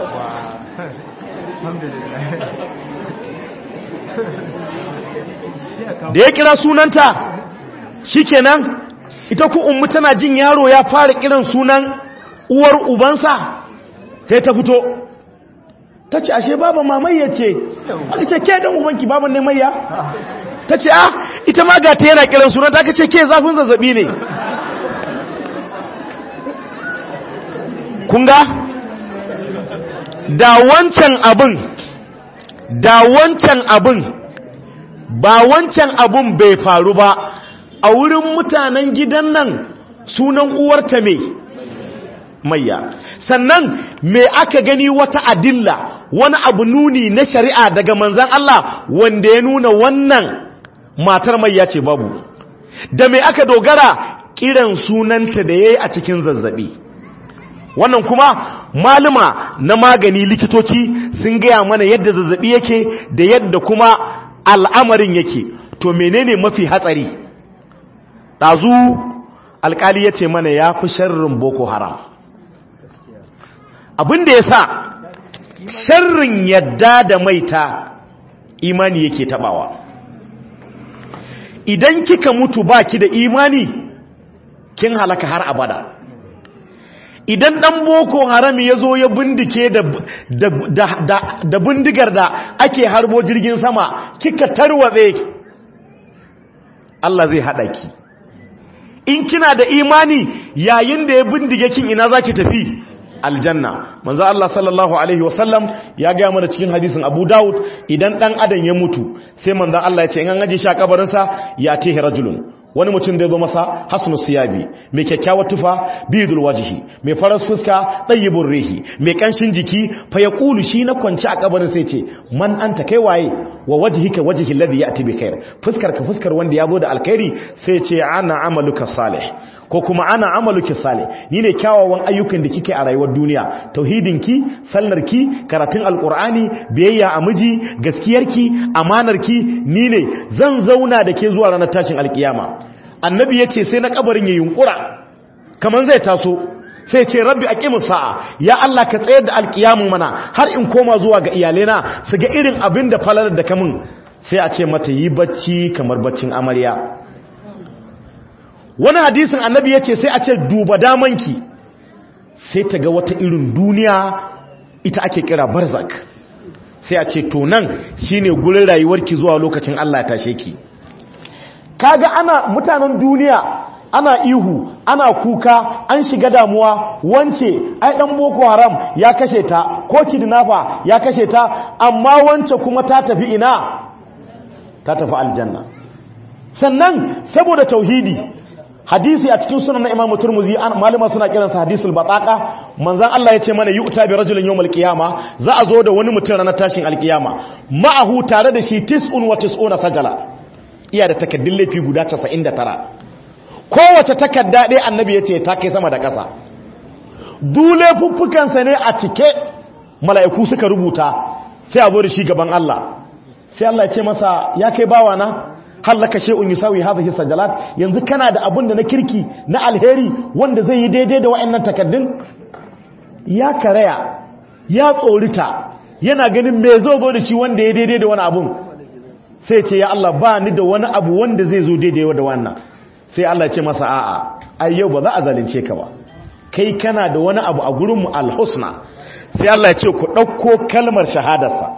da ya kira sunanta shikenan ita ku ummu tana jin yaro ya fara kiran sunan uwar ubansa sai ta fito ta ce ashe baba mamayya ce aka ce ke dan ubanki baban ne mayya ta ce ita ma ga ta yana kiran sunanta aka ce ke zafin zazzabi ne kunga da wancan abin ba wancan abun bai faru ba a wurin mutanen gidan nan sunan uwarta mayya sannan me aka gani wata adilla wani abu nuni na shari'a daga manzan Allah wanda ya nuna wannan matar mayya ce babu da me aka dogara kiran sunanta da yayi a cikin zazzabi wannan kuma malama na magani likitoci sun gaya mana yadda zazzabi yake da yadda kuma al'amarin yake to menene mafi hatsari? Ɗazu alƙali ya ce mana ya fi sharrin Boko Haram. Abinda ya sa sharrin yadda da maita imani yake tabawa. Idan kika mutu baki da imani kin halaka har abada. Idan dan Boko Haram ya zo ya bindike da bindigar da ake harbo jirgin sama kika tarwatse, Allah zai hada ki. In kina da imani yayin da ya bindige kin ina zaki tafi? Aljanna. Manzo Allah sallallahu alaihi wasallam ya ga mana cikin hadisin Abu Dawud, idan dan adam ya mutu sai manzo Allah ya ce in an aje shi a kabarin sa ya tihi rajulun, wani mutum da zo masa hasnu siyabi, mai kyakkyawar tufa, bidul wajhi, mai faras fuska, tayyibur rihi, mai kanshin jiki, fa yaqulu shi na kwanci a kabarin sai ce man anta, kai waye? Wa wajhika wajhi alladhi ya'ti bi khair, fuskar ka fuskar wanda ya zo da alkhairi, sai ce ana amaluka salih, ko kuma ana amaluki salih, ni ne kyawawan ayyukan da kike a rayuwar duniya, tauhidinki, sallarki, karatun alqur'ani, biyayya a miji, gaskiyarki, amanarki, ni ne zan zauna da ke zuwa ranar tashin alkiyama. Annabi yace sai na kabarin ya yunkura kaman zai taso, sai ce rabbi aqimus sa'a, ya Allah ka tsayar da alkiyamun mana har in koma zuwa ga iyalena su ga irin abin da falalar da kamun. Sai a ce mata yi bacci kamar baccin amarya. Wani hadisin annabi ya ce sai a ce duba damanki, sai ta ga wata irin duniya, ita ake kira barzak. Sai a ce to nan shine gurin rayuwarki zuwa lokacin Allah ya tashe ki. Kaga ana mutanen duniya ana ihu, ana kuka, an shiga damuwa, wance ai dan Boko Haram ya kashe ta, ko kidnapper ya kashe ta, amma wance kuma ta tafi ina? Ta tafi aljanna. Sannan saboda tauhidi, hadisi a cikin sunan na Imam Turmuzi, malama suna kiransa hadisul bataqa, manzon Allah ya ce mana yu'ta bi rajulin yawmal qiyama, za a zo da wani mutum ranar tashin alkiyama, ma'ahu tare da shi 99 sajala, iya da takaddun laifi guda 99. Kowace takadda ɗaya annabi ya ce ta kai sama da ƙasa. Dule fuffukansa ne a cike, mala'iku suka rubuta, sai a zo da shi gaban Allah. Sai Allah ya ce masa, ya kai bawana, hallaka shay'un yusawi hadhihi sajalat, yanzu kana da abin da na kirki na alheri wanda zai yi daidai da wayannan takaddun? Ya karaya, ya tsorita, yana ganin me zo da shi wanda ya daidai da wani abun. Sai ce ya Allah ba ni da wani abu wanda zai zo daidai da wannan. Sai Allah ya ce masa a'a, ai yau ba za a zalunce ka ba, kai kana da wani abu a gurin mu alhusna. Sai Allah ya ce ku dauko kalmar shahadarsa.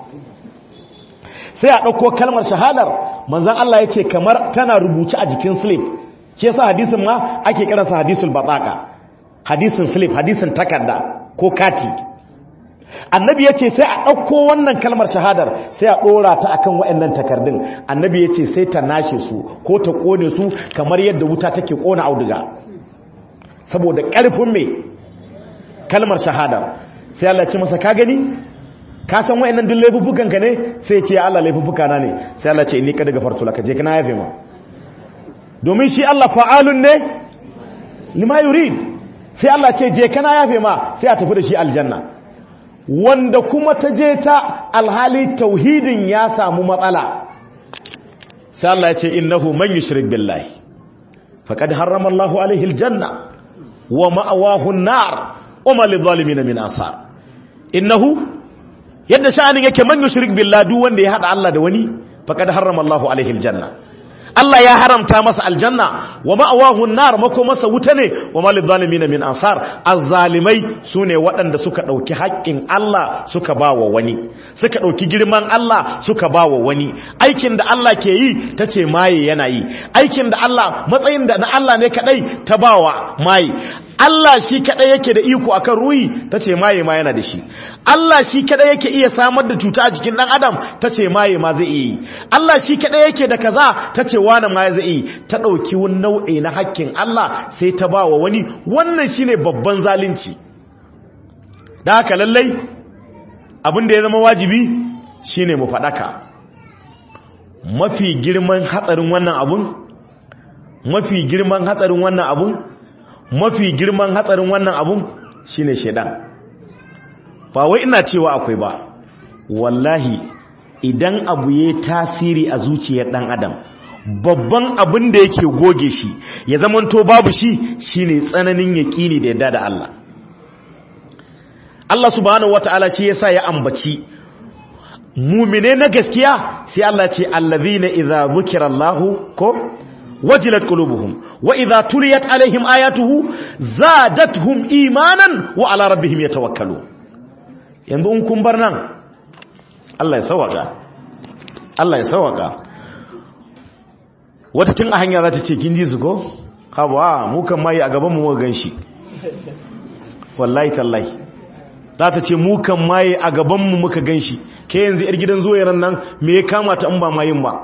Sai a dauko kalmar shahadar, manzon Allah ya ce kamar tana rubuce a jikin slip. Shi yasa hadisin ma ake kiransa hadisul bataqa, hadisin slip, hadisin takarda ko kati. Annabi ya ce sai a ɗauko wannan kalmar shahadar sai a ɗora ta akan waɗannan takardun. Annabi ya ce sai ta nashe su ko ta ƙone su kamar yadda wuta take ƙona auduga, saboda ƙarfin mai kalmar shahadar. Sai Allah ya ce masa ka gani, ka san waɗannan duk laifuffukan ka ne? Sai ce ya Allah laifuffuka na ne. Sai Allah ya ce inni kad gafartu laka, je kana yafe ma, domin shi Allah fa'alun ne lima yurid. Sai Allah ce je kana yafe ma, sai a tafi da shi aljanna. Wanda kuma ta je ta alhali tauhidin ya samu matsala, sai Allah ya ce innahu man yushrik billahi faqad harrama Allahu alaihi aljanna wa ma'awahu an-nar wa ma lidh-dhalimin min ansar. Innahu, yadda sha'anin yake, man yushrik billahi, duk wanda ya hada Allah da wani, faqad harrama Allahu alaihi aljanna, Allah ya haramta masa aljanna, wa ma'awahu an-nar, mako masa wuta ne, wa malil zalimin min ansar. Azzalimai sune waɗanda suka dauki haƙƙin Allah suka bawa wani, suka dauki girman Allah suka bawa wani. Aikin da Allah ke yi tace maye yana yi, aikin da Allah, matsayin da na Allah ne kadai ta bawa maye. Allah shi kadai yake da iko akan ruhi, tace maye ma yana da shi. Allah shi kadai yake iya samar da cuta a jikin dan adam, tace maye ma zai yi. Allah shi kadai yake da kaza, tace wani ma zai yi. Ta dauki wani nau'i na hakkin Allah sai ta bawa wani. Wannan shine babban zalunci. Da haka lallai abin da ya zama wajibi shine mu fadaka. Mafi girman hatsarin wannan abun, mafi girman hatsarin wannan abun, mafi girman hatsarin wannan abun shine shedan. Ba wai ina cewa akwai ba, wallahi idan abu yayi tasiri a zuciyar dan adam, babban abin da yake goge shi ya zamanto babu shi shine tsananin yaqini da yadda da Allah. Allah subhanahu wataala shi yasa ya ambaci mu'mine na gaskiya sai Allah ce allazina idza zukirallahu ko wajilat qulubuhum wa idza tuliyat alaihim ayatuhu zadatuhum imanan wa ala rabbihim yatawakkalun. Yanzu in kun bar nan Allah ya sawaka, Allah ya sawaka. Wata tun a hanya za ta ce kin ji su ko hawa mu kan mai a gaban mu ganshi wallahi tallahi za ta ce mu kan mai a gaban mu muka ganshi. Ke yanzu yar gidan zoyaran nan me ya kama ta in ba mayin ba?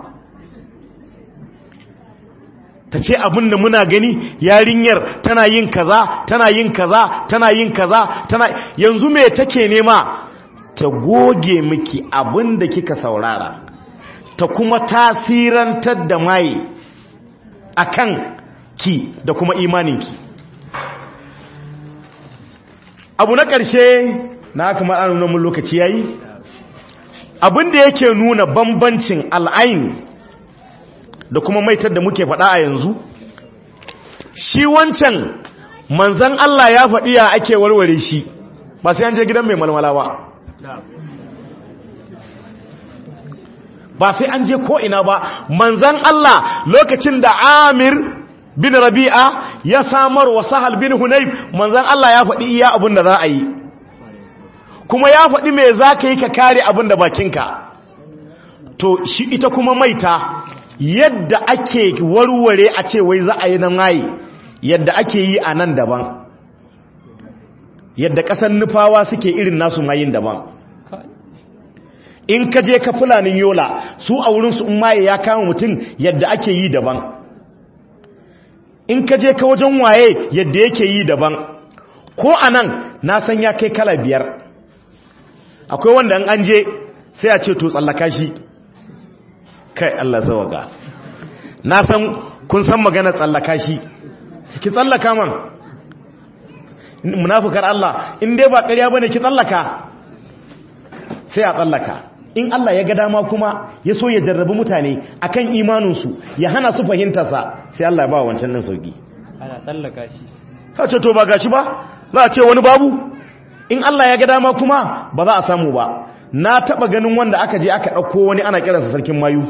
Ta ce abin da muna gani yarinyar tana yin kaza tana yin kaza tana yin kaza yanzu me take nema? Ta goge miki abin da kika saurara, ta kuma tasirantar da mai akan ki da kuma imaninki. Abu na ƙarshe na kuma an nuna mun lokaci yayi, abin da yake nuna bambancin al'ain da kuma maitar da muke faɗa a yanzu, shi wancan manzan Allah ya faɗi ya ake warware shi ba sai an je gidan mai malmala ba sai an je ko'ina ba. Manzan Allah lokacin da Amir bin Rabi'a ya samar wa Sahal bin Hunayf, manzan Allah ya faɗi iya abin da za a yi, kuma ya faɗi me za ka yi ka kare abin da bakinka. To shi ita kuma maita yadda ake warware a ce wai za a yi nan waye, yadda ake yi a nan daban, yadda ƙasar nufawa suke irin nasu mayin daban. In ka je ka fulanin Yola su a wurinsu in maye ya kama mutum yadda ake yi daban. In ka je ka wajen waye yadda yake yi daban. Ko a nan na san ya kai kala 5. Akwai wanda an je sai a ce to tsallaka shi. Kai Allah zawaka. Na san kun san magana tsallaka shi. Ki tsallaka man. Munafikar Allah in dai ba ƙarya bane ki tsallaka. Sai a tsallaka. In Allah ya ga dama kuma ya so ya jarrabi mutane akan imaninsu ya hana su fahimtarsa, sai Allah ya ba wancan nan sauki. Ana tsallaka shi. Ka ce to ba gashi ba? Za a ce wani babu? In Allah ya ga dama kuma ba za a samu ba. Na taba ganin wanda aka je aka dauko wani ana kiransa sarkin mayu.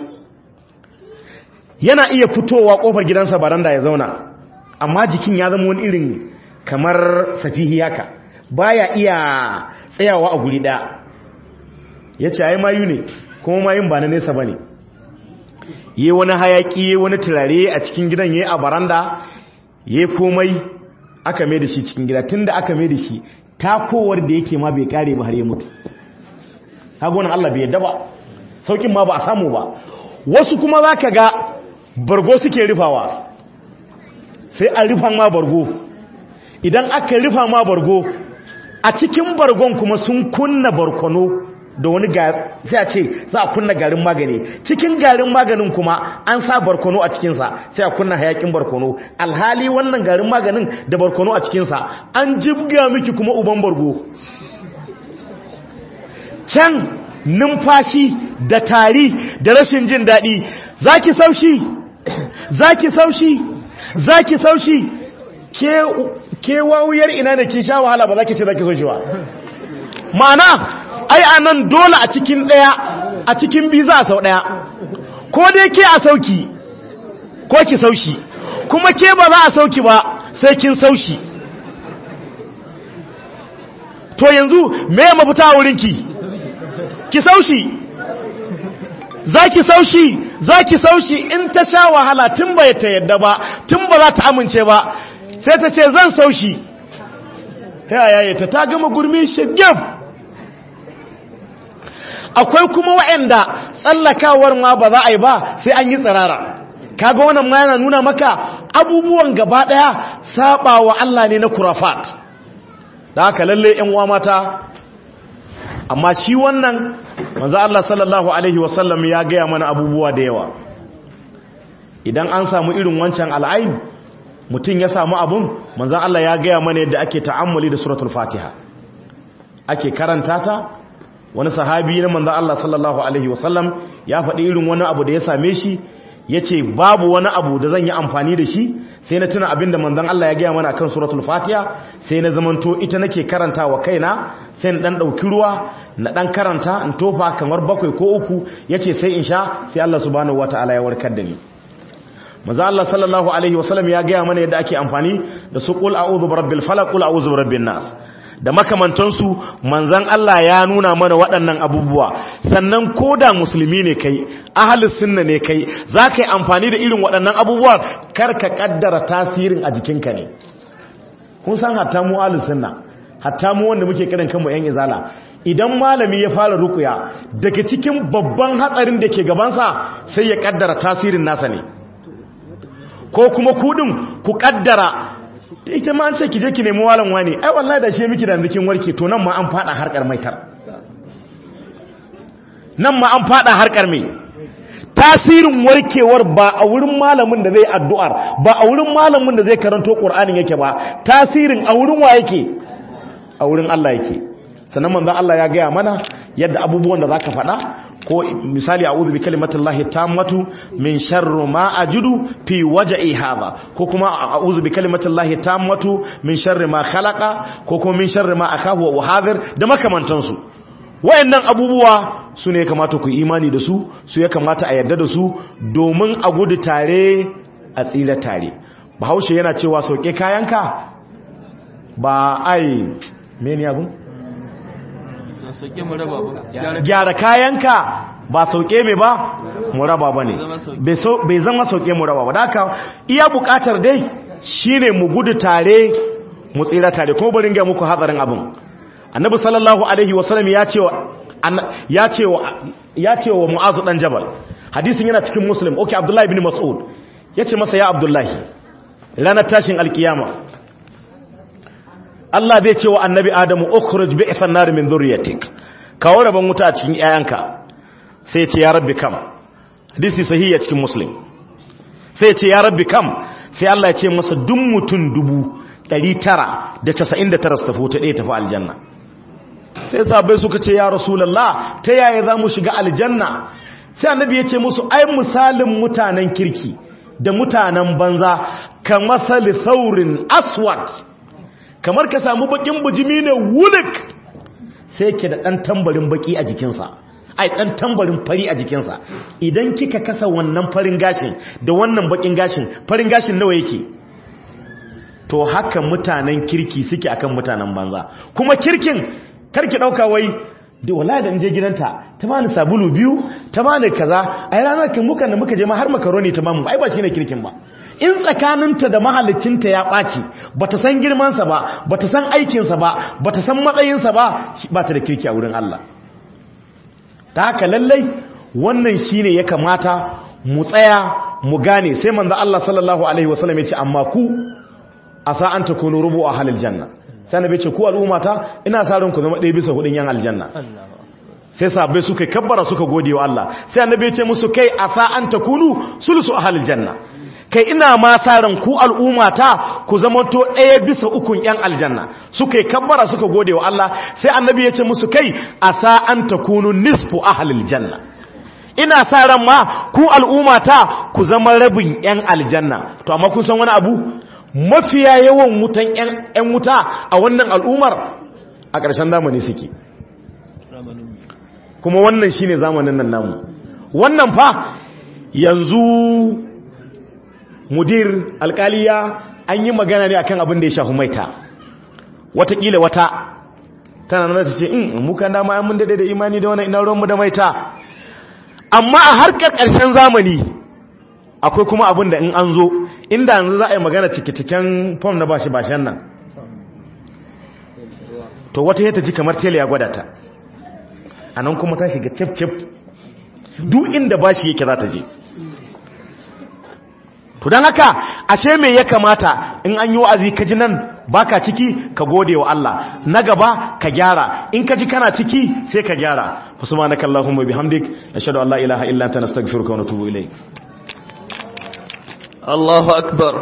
Yana iya fitowa kofar gidansa baranda ya zauna, amma jikin ya zama wani irin kamar safihi haka. Baya iya tsayawa a guri daya. Ya ce ai mayu ne, kuma mayun ba na nesa ba ne. Yi wani hayaki, yi wani turare a cikin gidan, yi a baranda, yi komai aka mai da shi cikin gida. Tun da aka mai da shi, takowar da yake ma bai kare ba har ya mutu. Hagonan Allah bai yadda ba, saukin ma ba a samu ba. Wasu kuma za ka ga bargo suke rufawa, sai a rufan ma bargo. Idan aka rufa ma bargo, a cikin bargon kuma sun kunna barkono da wani sai a ce za a kunna garin magani, cikin garin maganin kuma an sa barkono a cikinsa, sai a kunna hayakin barkono. Alhali wannan garin maganin da barkono a cikinsa an jibga miki kuma uban bargo. Can numfashi da tari da rashin jin daɗi, zaki saushi, zaki saushi, zaki saushi. Ke wawuyar ina ne kin sha wahala ba zaki ce zaki saushi ba. Ma'ana ai anan dole a cikin daya, a cikin biyu za a sau daya, ko dai ke a sauki ko ki saushi, kuma ke ba za a sauki ba sai kin saushi. To yanzu me mafita a wurinki? Ki saushi, za ki saushi, za ki saushi. In ta sha wahala tun ba ta yadda ba, tun ba za ta amince ba, sai ta ce zan saushi. Ta ta gama gurmi shigab. Akwai kuma waɗanda tsallakawar ma ba za a yi ba sai an yi tsirara. Kaga wannan ma yana nuna maka abubuwan gaba ɗaya saɓawa Allah ne na kurafat. Da haka lalle ƴan uwa mata, amma shi wannan manzo Allah sallallahu alaihi wasallam ya gaya mana abubuwa da yawa. Idan an samu irin wancan al'ain, mutum ya samu abun, manzo Allah ya gaya mana yadda ake ta'ammuli da suratul Fatiha. Ake karanta ta. Wani sahabi na manzo Allah sallallahu alaihi wasallam ya faɗi irin wani abu da ya same shi, yace babu wani abu da zan yi amfani da shi sai na tuna abinda manzon Allah ya gaya mana kan suratul Fatiha sai na zamanto ita nake karantawa kaina sai na dan dauki ruwa na dan karanta in tofa kamar 7 ko 3 yace sai in sha sai Allah subhanahu wataala ya warkar da ni. manzo Allah sallallahu alaihi wasallam ya gaya mana yadda ake amfani da su qul a'udhu birabbil falaq qul a'udhu birabbin nas da makamantansu manzon Allah ya nuna mana waɗannan abubuwa. Sannan koda musulmi ne kai ahlus sunna ne kai zaka yi amfani da irin waɗannan abubuwa kar ka kaddara tasirin a jikinka ne. kun san hatta mu ahlus sunna hatta mu wanda muke kiran kanmu yan izala idan malami ya fara ruqya daga cikin babban hatsarin da ke gabansa sai ya kaddara tasirin nasa ne, ko kuma kudin ku kaddara ita ma an ce ki je ki nemi walan wani ai wallahi da shi miki da zikin warke to nan ma an fada harkar maitar, nan ma an fada harkar mai tasirin warkewar ba a wurin malamin da zai addu'ar ba a wurin malamin da zai karanto Qur'anin yake ba, tasirin a wurin wa yake a wurin Allah yake. sannan manzon Allah ya gaya mana yadda abubuwan da zaka faɗa ko misali a'udhu bi kalimatillahi tammatu min sharri ma ajidu fi waj'i hadha ko kuma a'udhu bi kalimatillahi tammatu min sharri ma khalaqa ko kuma min sharri ma akahu wa hadir da makamantansu. wayannan abubuwa su ne kamata ku imani da su, su ya kamata a yarda da su domin a gudu tare a tsira tare. Bahaushe yana cewa sauke kayanka ba ai mene abun gyara kayanka ba sauke mai ba muraba ba ne, bai zama sauke muraba ba. da haka iya bukatar dai shine mu gudu tare mu tsira tare. kuma bari ga muku hatsarin abin. annabi sallallahu alaihi wasallam ya ce wa mu'azu dan jabal, hadisin yana cikin muslim, okay, abdullahi ibn mas'ud yace masa ya abdullahi ranar tashin alkiyama Allah bai ce wa annabi Adamu ukhruj bi'san nar min dhurriyyatik, kawo rabon wuta a cikin yayanka. sai ya ce ya rabbi kam, hadisi sahihi cikin muslim. sai ya ce ya rabbi kam, sai Allah ya ce masa duk mutum 999 su tafi wuta ɗaya tafi aljanna. sai sahabbai suka ce ya rasulullah ta yaya za mu shiga aljanna? sai annabi ya ce musu ai misalin mutanen kirki da mutanen banza kamar sali saurin aswad, kamar ka samu bakin bujimi ne wulik sai ke da ɗan tambarin baki a jikinsa, ai ɗan tambarin fari a jikinsa. idan kika kasa wannan farin gashin da wannan bakin gashin, farin gashin nawa yake? to haka mutanen kirki suke akan mutanen banza. kuma kirkin karki ɗauka wai da wallahi da je gidanta ta bani sabulu 2 ta bani kaza ai ranar kin muka da muka je ma har makaroni ta mamu, ai ba shine kirkin ba. in tsakaninta da mahalicinta ya ɓaci bata san girmansa ba, bata san aikinsa ba, bata san matsayinsa ba, ba ta da kirki a wurin Allah. ta haka lallai wannan shine ya kamata mu tsaya mu gane. sai manzo Allah sallallahu alaihi wasallam ya ce amma ku asa an takunu rubu ahlil janna, sai annabi ce ku al'ummata ina sa ran ku zama 1/4 yan aljanna. sai sahabbai suka kabbara suka gode wa Allah. sai annabi ce musu kai asa an takunu sulusu ahlil janna, kai ina ma sa ran ku al'ummata ku zama to 1/3 yan aljanna. suka kabbara suka gode wa Allah. sai annabi ya ce musu kai asa an takunu nisfu ahlil janna, ina sa ran ma ku al'ummata ku zama rabin yan aljanna. to amma kun san wani abu, mafiya yawan wutan yan wuta a wannan al'ummar a ƙarshen zamani suke. kuma wannan shine zamanin nan namu. wannan fa yanzu mudir alƙaliya an yi magana ne akan abin da ya shafi maita. watakila wata tana nan ta ce muka dama mun dade da imani da wannan ina ruwanmu da maita. amma a harkar ƙarshen zamani akwai kuma abin da in an zo inda yanzu za a yi magana cike-ciken fom na bashi-bashen nan, to wata yata ji kamar tele ya gwada ta a nan kuma ta shiga cif-cif duk inda bashi yake za ta je. to don haka ashe me ya kamata in an yi wa'azi ka ji nan baka ciki ka gode wa Allah, na gaba ka gyara, in ka ji kana ciki sai ka gyara. subhanakallahumma bihamdik ashhadu an la ilaha illa anta nastaghfiruka wa natubu ilayk. Allahu akbar.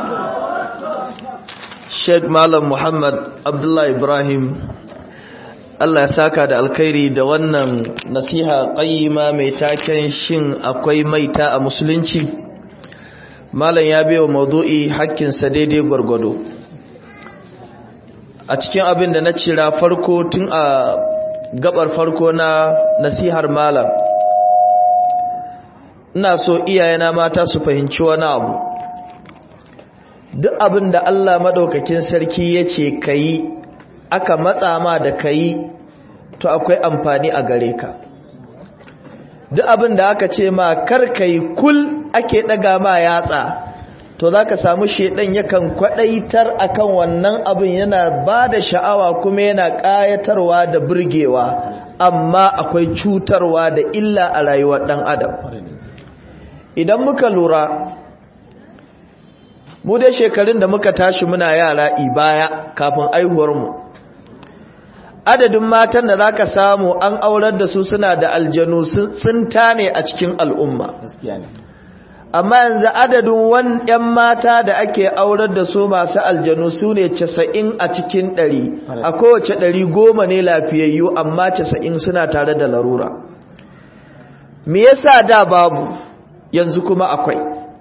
Sheikh Malam Muhammad Abdullah Ibrahim Allah ya saka da alkhairi da wannan nasiha qayyima mai taken shin akwai maita a musulunci. Malam ya biyo maudu'i hakkinsa daidai gwargwado. A cikin abin da na cira farko tun a gabar farko na nasihar malam, ina so iyayena mata su fahimci wani abu. Duk abin da Allah madaukakin sarki ya ce ka yi, aka matsa ma da ka yi, to akwai amfani a gare ka. Duk abin da aka ce ma kar ka yi kul ake ɗaga ma yatsa, to za ka samu shaidan yakan kwaɗaitar akan wannan abin, yana ba da sha'awa kuma yana ƙayatarwa da burgewa, amma akwai cutarwa da illa a rayuwar ɗan adam. Idan muka lura, mu dai shekarun da muka tashi muna yara ibaya kafin aihuwarmu, adadin matan da zaka samu an aurar da su suna da aljanu tsinta ne a cikin al'umma. Amma yanzu adadin ‘yan mata da ake aurar da su masu aljanu su ne 90 a cikin 100, a kowace 110 ne lafiyayyu, amma 90 suna tare da larura. Me yasa da babu yanzu kuma akwai?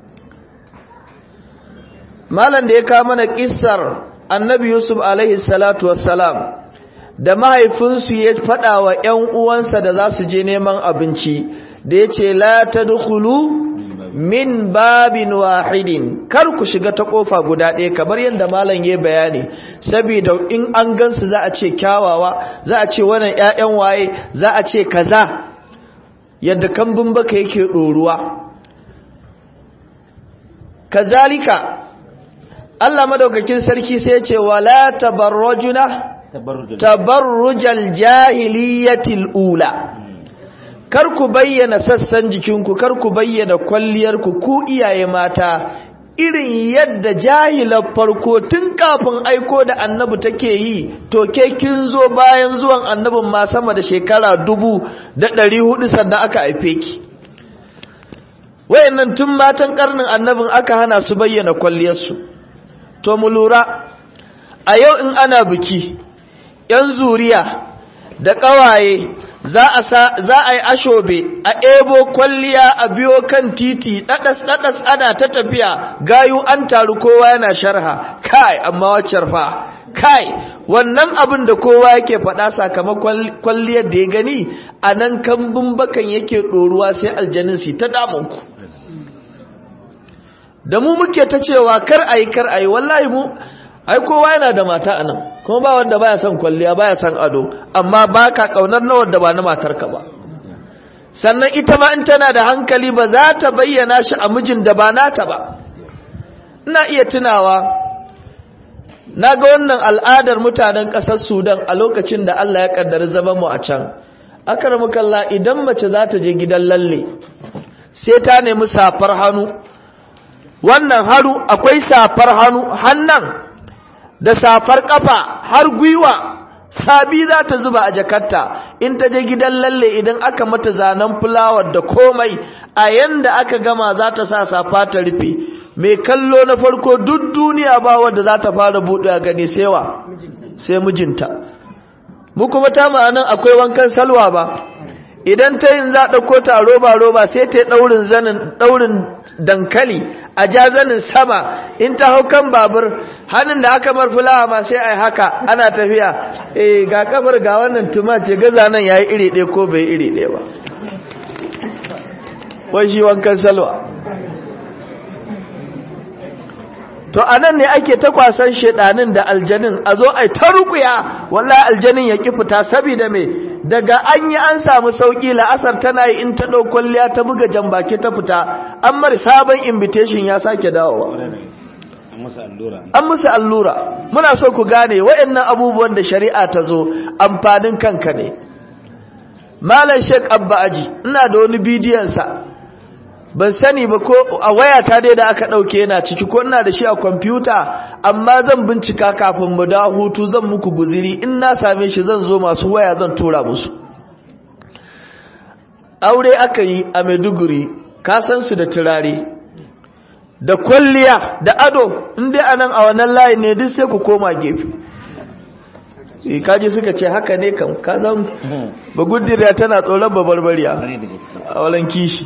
Malam da ya kawo mana kissar Annabi Yusuf alaihi salatu wassalam, da mahaifinsu ya faɗa wa ‘yan uwansa da za su je neman abinci, da ya ce, La ta dukulu min babin wahidin, kar ku shiga ta ƙofa guda ɗaya, kamar yadda malam ya bayani, saboda in an gansu za a ce kyawawa, za a ce wannan ‘ya'yan waye, za a ce kaza, yadda kambun baka yake ɗoruwa. Kazalika, Allah madaukakin sarki sai ya ce, Wala tabarrajuna tabarrujal jahiliyatil ula, kar ku bayyana sassan jikinku, kar ku bayyana kwalliyarku, ku iyaye mata, irin yadda jahilar farko tun kafin aiko da annabi take yi, to ke kin zo bayan zuwan annabin ma sama da shekara 1400 sannan aka haife ki. Wayannan tun matan karnin annabin aka hana su bayyana kwalliyarsu. To mu lura, a yau in ana biki, ‘yan zuriya da ƙawaye za a yi ashobe, a ebo kwalliya, a biyo kan titi, ɗaɗas ana ta tafiya, gayu an taru kowa yana sharha, kai, amma waccar fa, kai, wannan abin da kowa yake faɗa sakamakon kwalliyar da ya gani, a nan kambun bakan yake ɗoruwa sai aljaninsu ta damunku. Da mu muke ta cewa kar ayi, wallahi mu, ai kowa yana da mata a nan, kuma ba wanda baya son kwalliya, baya son ado, amma ba ka ƙaunar na wanda ba na matarka ba. Sannan ita ma in tana da hankali ba za ta bayyana shi a mijin da ba nata ba. Ina iya tunawa, na ga wannan al'adar mutanen ƙasar Sudan a lokacin da Allah ya ƙaddari zaman mu a can. Akramukallah, idan mace za ta je gidan lalle, sai ta nemi safar hannu. Wannan hannu akwai safar hannun da safar kafa har gwiwa, sabi za ta zuba a jakarta. In ta je gidan lalle, idan aka mata zanen fulawar da komai, a yanda aka gama za ta sa safa ta rufe. Mai kallo na farko duk duniya ba wanda za ta fara buɗe a gani sai mijinta. Mu kuma ta ma'anan akwai wankan salwa ba, idan ta yin za ɗauko ta roba sai ta ɗaurin dankali a jazanin sama, in ta hau kan babur, hannun da aka mar fulawa ma sai a yi haka ana tafiya, ga kafar ga wannan tumace gaza nan ya yi iri ɗaya ko bai iri ɗaya ba, wai shi wankan salwa. To a nan ne ake ta kwasan shedanin da aljanin, a zo a ta rukuya, wallahi aljanin ya ki fita, saboda me, daga an yi an samu sauki, la'asar tana yi in ta ɗau kwalliya ta buga jambaki ta fita, an mari sabon invitation ya sake dawowa. An musu allura. Muna so ku gane waɗannan abubuwan da shari'a ta zo, amfanin kanka ne. Malam Sheikh Abba Aji, ina da wani bidiyonsa, ban sani ba ko a wayata dai da aka ɗauke yana ciki, ko ina da shi a kwamfuta, amma zan bincika kafin mu da hutu, zan muku guziri, in na same shi zan zo masu waya zan tura musu. Aure aka yi a Maiduguri, ka san su da turare, da kwalliya, da ado, in dai anan a wannan layin ne duk sai ku koma gefe. kaji suka ce haka ne kam ka zan ba gudiriya tana tsoron babarbariya a walan kishi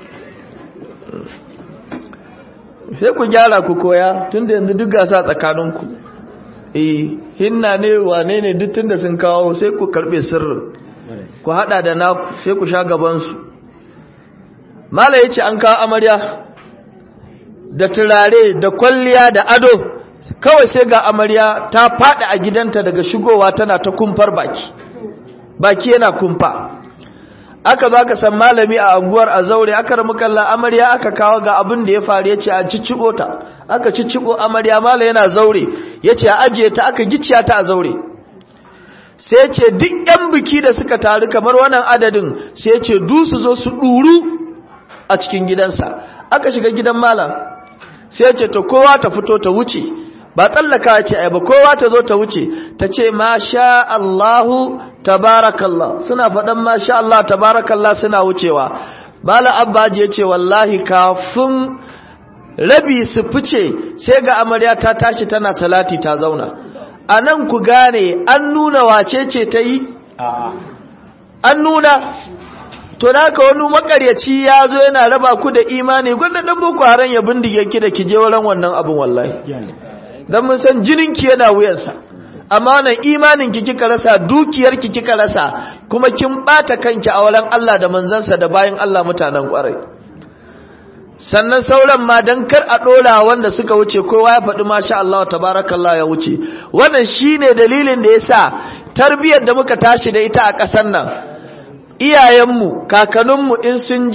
sai ku gyara ku koya tunda yanzu duk gasa tsakaninku hinna ne wane ne duk tunda sun kawo sai ku karbe sirrin ku hada da naku sai ku sha gabansu mala yace an kawo amarya da turare da kwalliya da ado kawai sai ga amarya ta fada a gidanta daga shigowa tana ta kumfar baki yana kumfa aka zo aka san malami a anguwar a zaure aka ramu kalla amarya aka kawo ga abin da ya faru yace a ciccigo ta aka ciccigo amarya mala yana zaure yace a ajiye ta aka gicciya ta a zaure sai yace duk yan biki da suka taru kamar wannan adadin sai yace du su zo su duru a cikin gidansa aka shiga gidan malam sai yace to kowa ta fito ta wuce ba tsallaka ce ai ba kowa ta zo ta wuce ta ce masha Allahu tabarakallah suna faɗan masha Allah tabarakallah suna wucewa bala abbaji ya ce wallahi kafin rabi su fice sai ga amarya ta tashi tana salati ta zauna a nan ku gane an nuna wace ce ta yi an nuna to da haka wani makaryaci ya zo yana raba ku da imani gwanda dan boko haram ya bindige ki da ki je wurin wannan abin wallahi dan mun san jininki yana wuyansa amma wannan imanin ki kika rasa dukiyar ki kika rasa kuma kin bata kanki a wurin Allah da manzansa da bayin Allah mutanen kwarai sannan sauran ma dan kar a dora wanda suka wuce kowa ya faɗi masha Allah tabarakallah ya wuce wannan shine dalilin da yasa tarbiyyar da muka tashi da ita a ƙasar nan iyayenmu kakanninmu in sun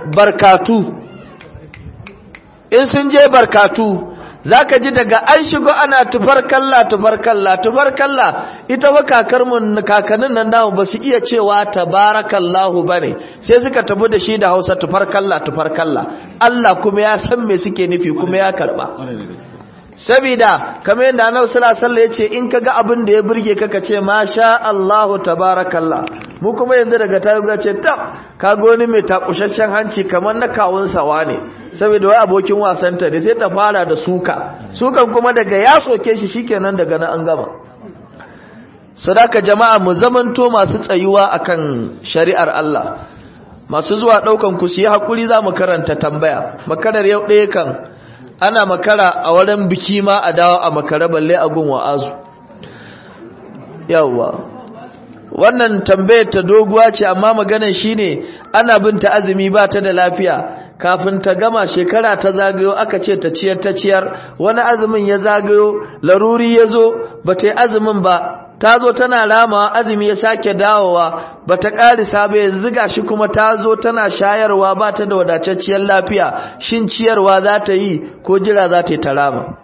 je barkatu zaka ji daga an shigo ana tufarkalla ita wa kakannin nan namu ba su iya cewa tabarakallahu bane sai suka tafi da shi da Hausa tufarkalla Allah kuma ya san me suke nufi kuma ya karba sabida kamar yadda Annabi sallallahu alaihi wasallam yace in kaga abin da ya burge ka kace masha Allah tabarakallah mu kuma yanzu daga ta ga ce kaga wani mai takushashen hanci kamar na kawun sawa ne saboda wai abokin wasanta ne sai ta fara da sukan kuma daga ya soke shi shikenan daga nan an gama sadaka jama'a mu zamanto masu tsayuwa akan shari'ar Allah masu zuwa daukan ku su yi hakuri za mu karanta tambaya makarar yau ɗaya kan ana makara a wurin biki ma a dawo a makara balle a gun wa'azu yawwa wannan tambayar ta doguwa ce amma maganar shine ana binta azumi ba ta da lafiya kafin ta gama shekara ta zagayo aka ce ta ciyar wani azumin ya zagayo laruri ya zo ba ta yi azumin ba ta zo tana rama azumi ya sake dawowa ba ta ƙarisa ba yanzu gashi kuma ta zo tana shayarwa ba ta da wadatacciyar lafiya shin ciyarwa za ta yi ko jira za ta yi ta rama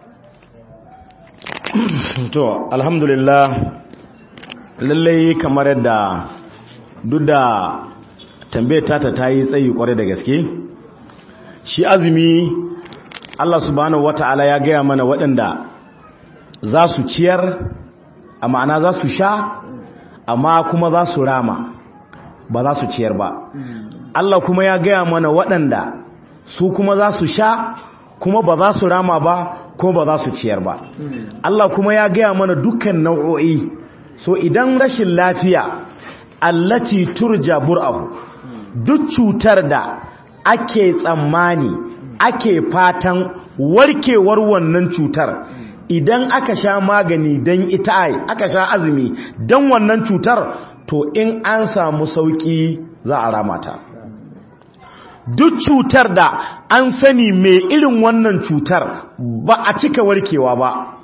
to alhamdulillah lallai kamar yadda duk da tambayar ta yi tsayi kwarai da gaske shi azumi Allah subhanahu wata'ala ya gaya mana waɗanda za su ciyar a ma'ana za su sha amma kuma za su rama ba za su ciyar ba Allah kuma ya gaya mana waɗanda su kuma za su sha kuma ba za su rama ba ko ba za su ciyar ba Allah kuma ya gaya mana dukkan nau'o'i so idan rashin lafiya allati turja bur'ahu duk cutar da ake tsammani ake fatan warkewar wannan cutar idan aka sha magani don ita aka sha azumi don wannan cutar to in an samu sauki za a ramata duk cutar da an sani mai irin wannan cutar ba a cika warkewa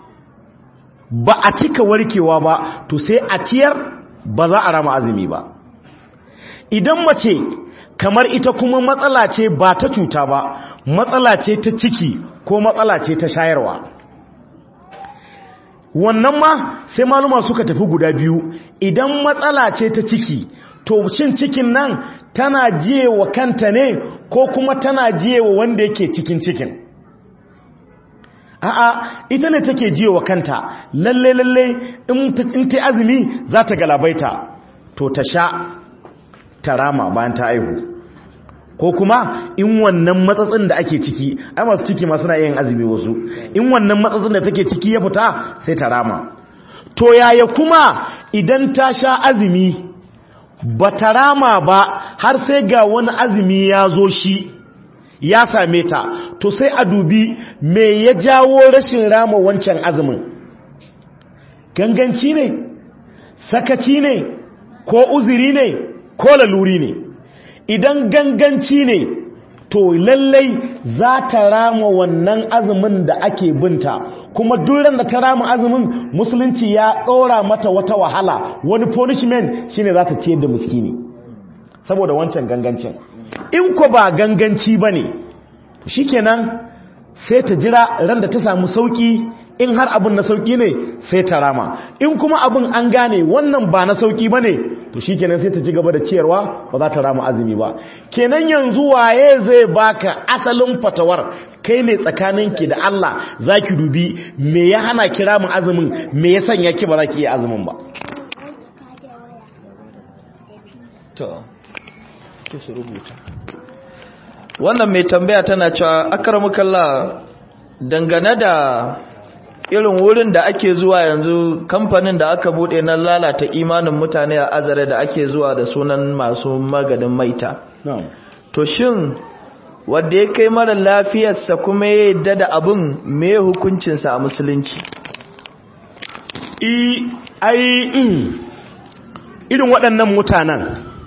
ba to sai a ciyar ba za a rama azumi ba idan mace kamar ita kuma matsala ce ba ta cuta ba matsala ce ta ciki ko matsala ce ta shayarwa wannan ma sai maluma suka tafi guda biyu idan matsala ce ta ciki to shin cikin nan tana jiyewa kanta ne ko kuma tana jiyewa wanda yake cikin a'a ita ne take jiyewa kanta lalle in ta azumi za ta galabaita to ta sha tarama bayan ta aihu ko kuma in wannan matsatsin da ake ciki ai masu ciki ma suna yin azumi wasu in wannan matsatsin da take ciki ya fita sai ta rama to yaya kuma idan ta sha azumi ba ta rama ba har sai ga wani azumi ya zo shi ya same ta, to sai a dubi me ya jawo rashin rama wancan azumin. Ganganci ne, sakaci ne, ko uzuri ne, ko laluri ne. Idan ganganci ne, to lallai za ta rama wannan azumin da ake binta, kuma duran da ta rama azumin musulunci ya ɗora mata wata wahala, wani punishment shine za ta ciyar da miskini saboda wancan gangancin. In ko ba ganganci ba ne, shikenan sai ta jira ran da ta samu sauki, in har abin na sauki ne sai ta rama, in kuma abin an gane wannan ba na sauki ba ne, to shikenan sai ta ci gaba da ciyarwa, ba za ta rama azumi ba. Kenan yanzu waye zai baka asalin fatawar? Kai ne tsakaninki da Allah zaki dubi me ya hana ki rama azumin, me ya sanya ki ba za ki yi azumin ba. To ki su rubuta. Wannan mai tambaya tana cewa akramukallah, dangane da irin wurin da ake zuwa yanzu, kamfanin da aka bude na lalata imanin mutane a Azare da ake zuwa da sunan masu maganin maita. To shin wanda ya kai mara lafiyarsa kuma ya yadda da abin, me hukuncinsa a musulunci? Irin waɗannan mutanen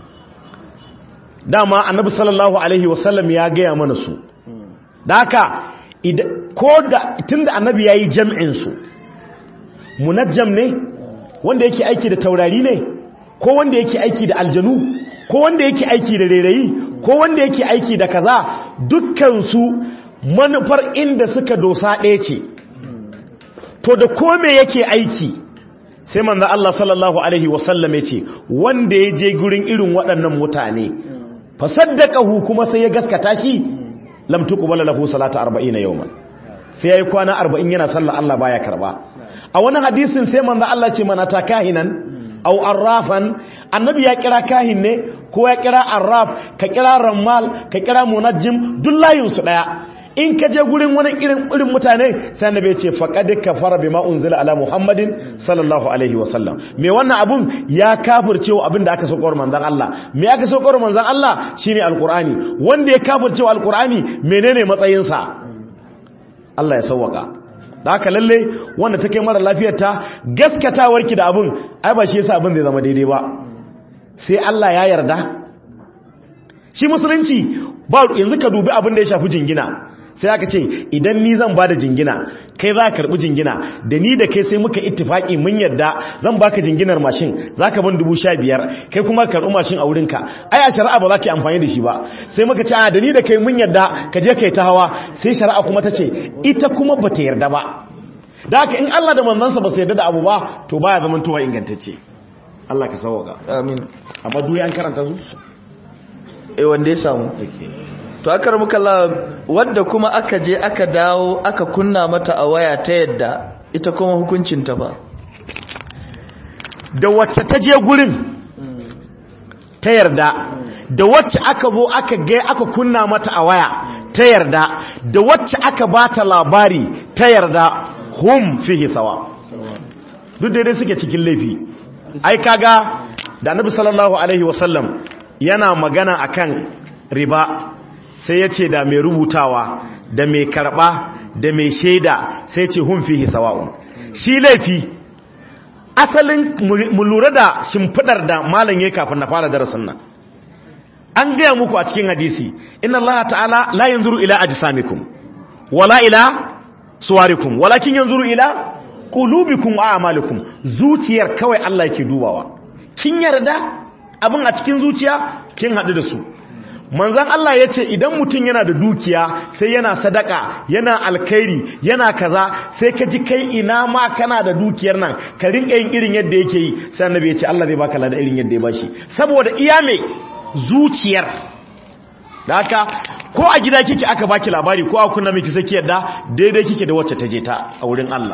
dama annabi sallallahu alaihi wasallam ya gaya mana su, da haka tunda annabi yayi jam'in su, munajjam ne wanda yake aiki da taurari ne, ko wanda yake aiki da aljanu, ko wanda yake aiki da rairayi, ko wanda yake aiki da kaza, dukkan su manufar inda suka dosa ɗaya ce. To da kome yake aiki, sai manzo Allah sallallahu alaihi wasallam ya ce wanda ya je gurin irin waɗannan mutane fa saddaqahu, kuma sai ya gaskata shi, lam tuqbal lahu salatu 40 yawman, sai yayi kwana 40 yana sallah Allah baya karba. A wani hadisin sai manzo Allah ce mana ta kahinan aw arrafan, annabi ya kira kahin ne ko ya kira arraf, ka kira rammal, ka kira munajjim, duk layin su daya. In ka je gurin wani irin mutane, sai annabi ya ce faqad kafara bima unzila ala muhammadin sallallahu alaihi wasallam, me wannan abun ya kafircewa abin da aka saukar manzon Allah. Me aka saukar manzon Allah shine alqur'ani, wanda ya kafircewa alqur'ani menene matsayin sa? Allah ya sauwaka. Da haka lalle wanda take mara lafiyar ta gaskatawarki da abun, ai ba shi yasa abin zai zama daidai ba, sai Allah ya yarda. Shi musulunci ba, yanzu ka dubi abin da ya shafi jingina, sai aka ce idan ni zan bada jingina, kai za ka karbi jingina, da ni da kai sai muka ittifaki mun yadda zan baka jinginar mashin, zaka ban 15,000, kai kuma ka karbi mashin a wurinka. Ai a shari'a ba za ka yi amfani da shi ba, sai muka ce da ni da kai mun yadda ka je kai ta hawa, sai shari'a kuma ta ce ita kuma ba ta yarda ba. Da haka in Allah da manzansa ba su yarda da abu ba, to baya zaman towa ingantacce. Allah ka sauka. Amin. Amma duk an karanta su? Wanda ya samu. To aka ramuka Allah, wadda kuma aka je aka dawo aka kunna mata a waya ta yadda, ita kuma hukuncinta ba. Da wacce ta je gurin ta yarda, da wacce aka zo aka kunna mata a waya ta yarda, da wacce aka bata labari ta yarda, hum fihi sawa. Duk daidai suke cikin laifi. Ai kaga da Annabi sallallahu alaihi wasallam yana magana akan riba, sai ya ce da mai rubutawa, da mai karba, da mai shaida, sai ce hum fihi sawa'un. Shi laifi asalin mu lura da shimfidar da malam yayi kafin na fara darasin nan. An gaya muku a cikin hadisi, inna Allah ta'ala la yanzuru ila ajsamikum wala ila suwarikum walakin yanzuru ila qulubikum wa a'malikum. Zuciyar kawai Allah yake dubawa. Kin yarda abin a cikin zuciya, kin hadu da su. Manzan Allah ya ce idan mutum yana da dukiya sai yana sadaka, yana alkhairi, yana kaza, sai ka ji kai ina ma kana da dukiyar nan ka rinka yin irin yadda yake yi, sai annabi ya ce Allah zai baka lada irin yadda ya bashi, saboda iya mai zuciyar. Da haka ko a gida kike aka baki labari ko a kunna miki saki yadda daidai kike da wacce ta je ta a wurin Allah.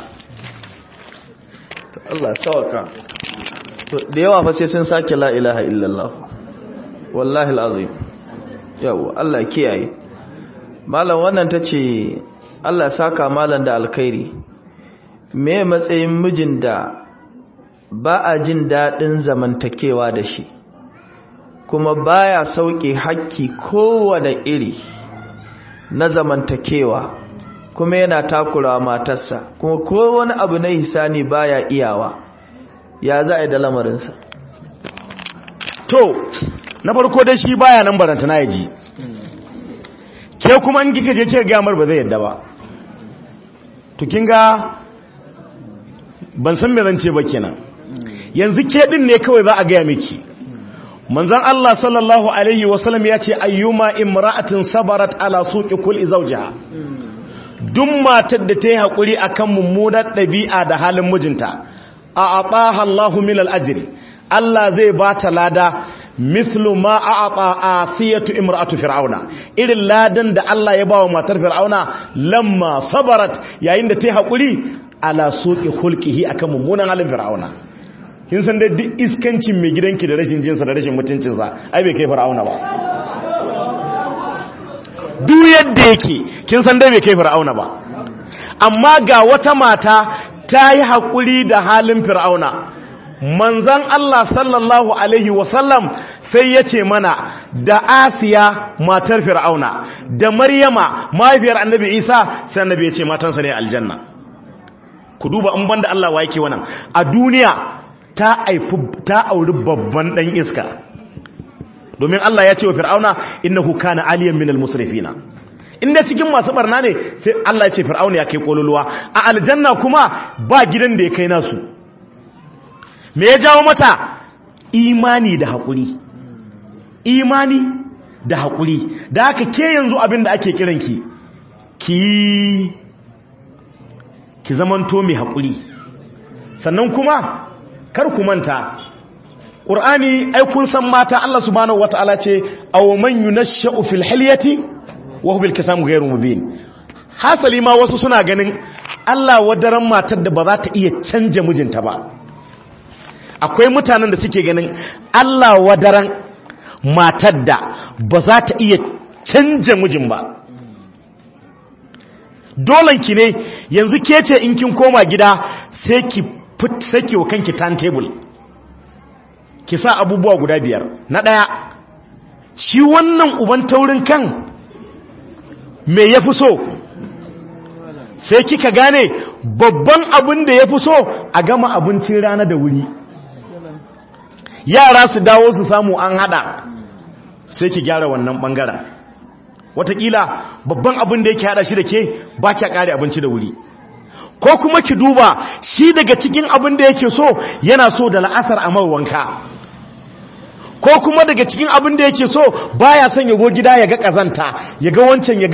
Allah sauka. To da yawa fa sai sun sake la ilaha illallah. Wallahi alazim. Yau Allah kiyaye. Malam wannan tace Allah saka malam da alkhairi. Me matsayin mijin da ba a jin daɗin zamantakewa da shi kuma baya sauke hakki kowane iri na zamantakewa kuma yana takura matarsa kuma ko wani abu na hisani baya iyawa, ya za a yi da lamarinsa? To na farko dai shi baya nan baranta na yaji, ke kuma in kika je ce gamar ba zai yadda ba. To kin ga ban san me zan ce ba kenan. Yanzu ke din ne kawai za a gaya miki. Manzon Allah sallallahu alaihi wasallam ya ce ayyuma imra'atin sabarat ala suqi kulli zawjiha, duk matar da ta yi hakuri akan mummunar dabi'a da halin mijinta, a'ataha Allahu min al-ajri, Allah zai ba ta lada mislu ma a'ata asiyatu imra'atu fir'auna, irin ladan da Allah ya bawa matar fir'auna lamma sabarat, yayin da ta yi hakuri ala suqi khulqihi akan mummunan halin fir'auna. Kin san dai duk iskancin mai gidanki da rashin jinsa da rashin mutuncinsa ai bai kai fir'auna ba. Duk yadda yake kin san dai bai kai fir'auna ba. Amma ga wata mata ta yi hakuri da halin fir'auna. Manzon Allah sallallahu alaihi wasallam sai ya ce mana da Asiya matar fir'auna da Maryama mahaifiyar Annabi Isa, sai Annabi ya ce matansa ne aljanna. Ku duba in banda Allah wa yake wannan a duniya. Ta auri babban dan iska, domin Allah ya ce wa fir'auna innahu kana aliyan minal musrifina. Inda cikin masu barna ne sai Allah ya ce fir'auna ya kai kololuwa, a aljanna kuma ba gidan da ya kai nasu. Me ya jawo mata? Imani da haƙuri, imani da haƙuri. Da haka ke yanzu abin da ake kiranki ki zamanto mai haƙuri. Sannan kuma kar ku manta Qur'ani ai kun san mata Allah subhanahu wataala ce aw man yunashsha'u fil hilyati wa huwa bil kisam ghayru mubin. Hasali ma wasu suna ganin Allah wadaran matar da ba za ta iya canja mijinta ba. Akwai mutanen da suke ganin Allah wadaran matar da ba za ta iya canja mijin ba. Dolanki ne yanzu ke ce in kin koma gida sai ki sake wa kanki timetable, ki sa abubuwa guda 5. Na ɗaya, shi wannan uban taurin kan me ya fi so? Sai kika gane babban abin da ya fi so a gama abincin rana da wuri, yara su dawo su samu an hada, sai ki gyara wannan bangaren. Wataƙila babban abin da yake hada shi da ke ba kya kare abinci da wuri. Ko kuma ki duba shi daga cikin abin da yake so yana so da la'asar a wanka, ko kuma daga cikin abin da yake so baya son ya go gida ya ga kazanta, ya ga wancan ya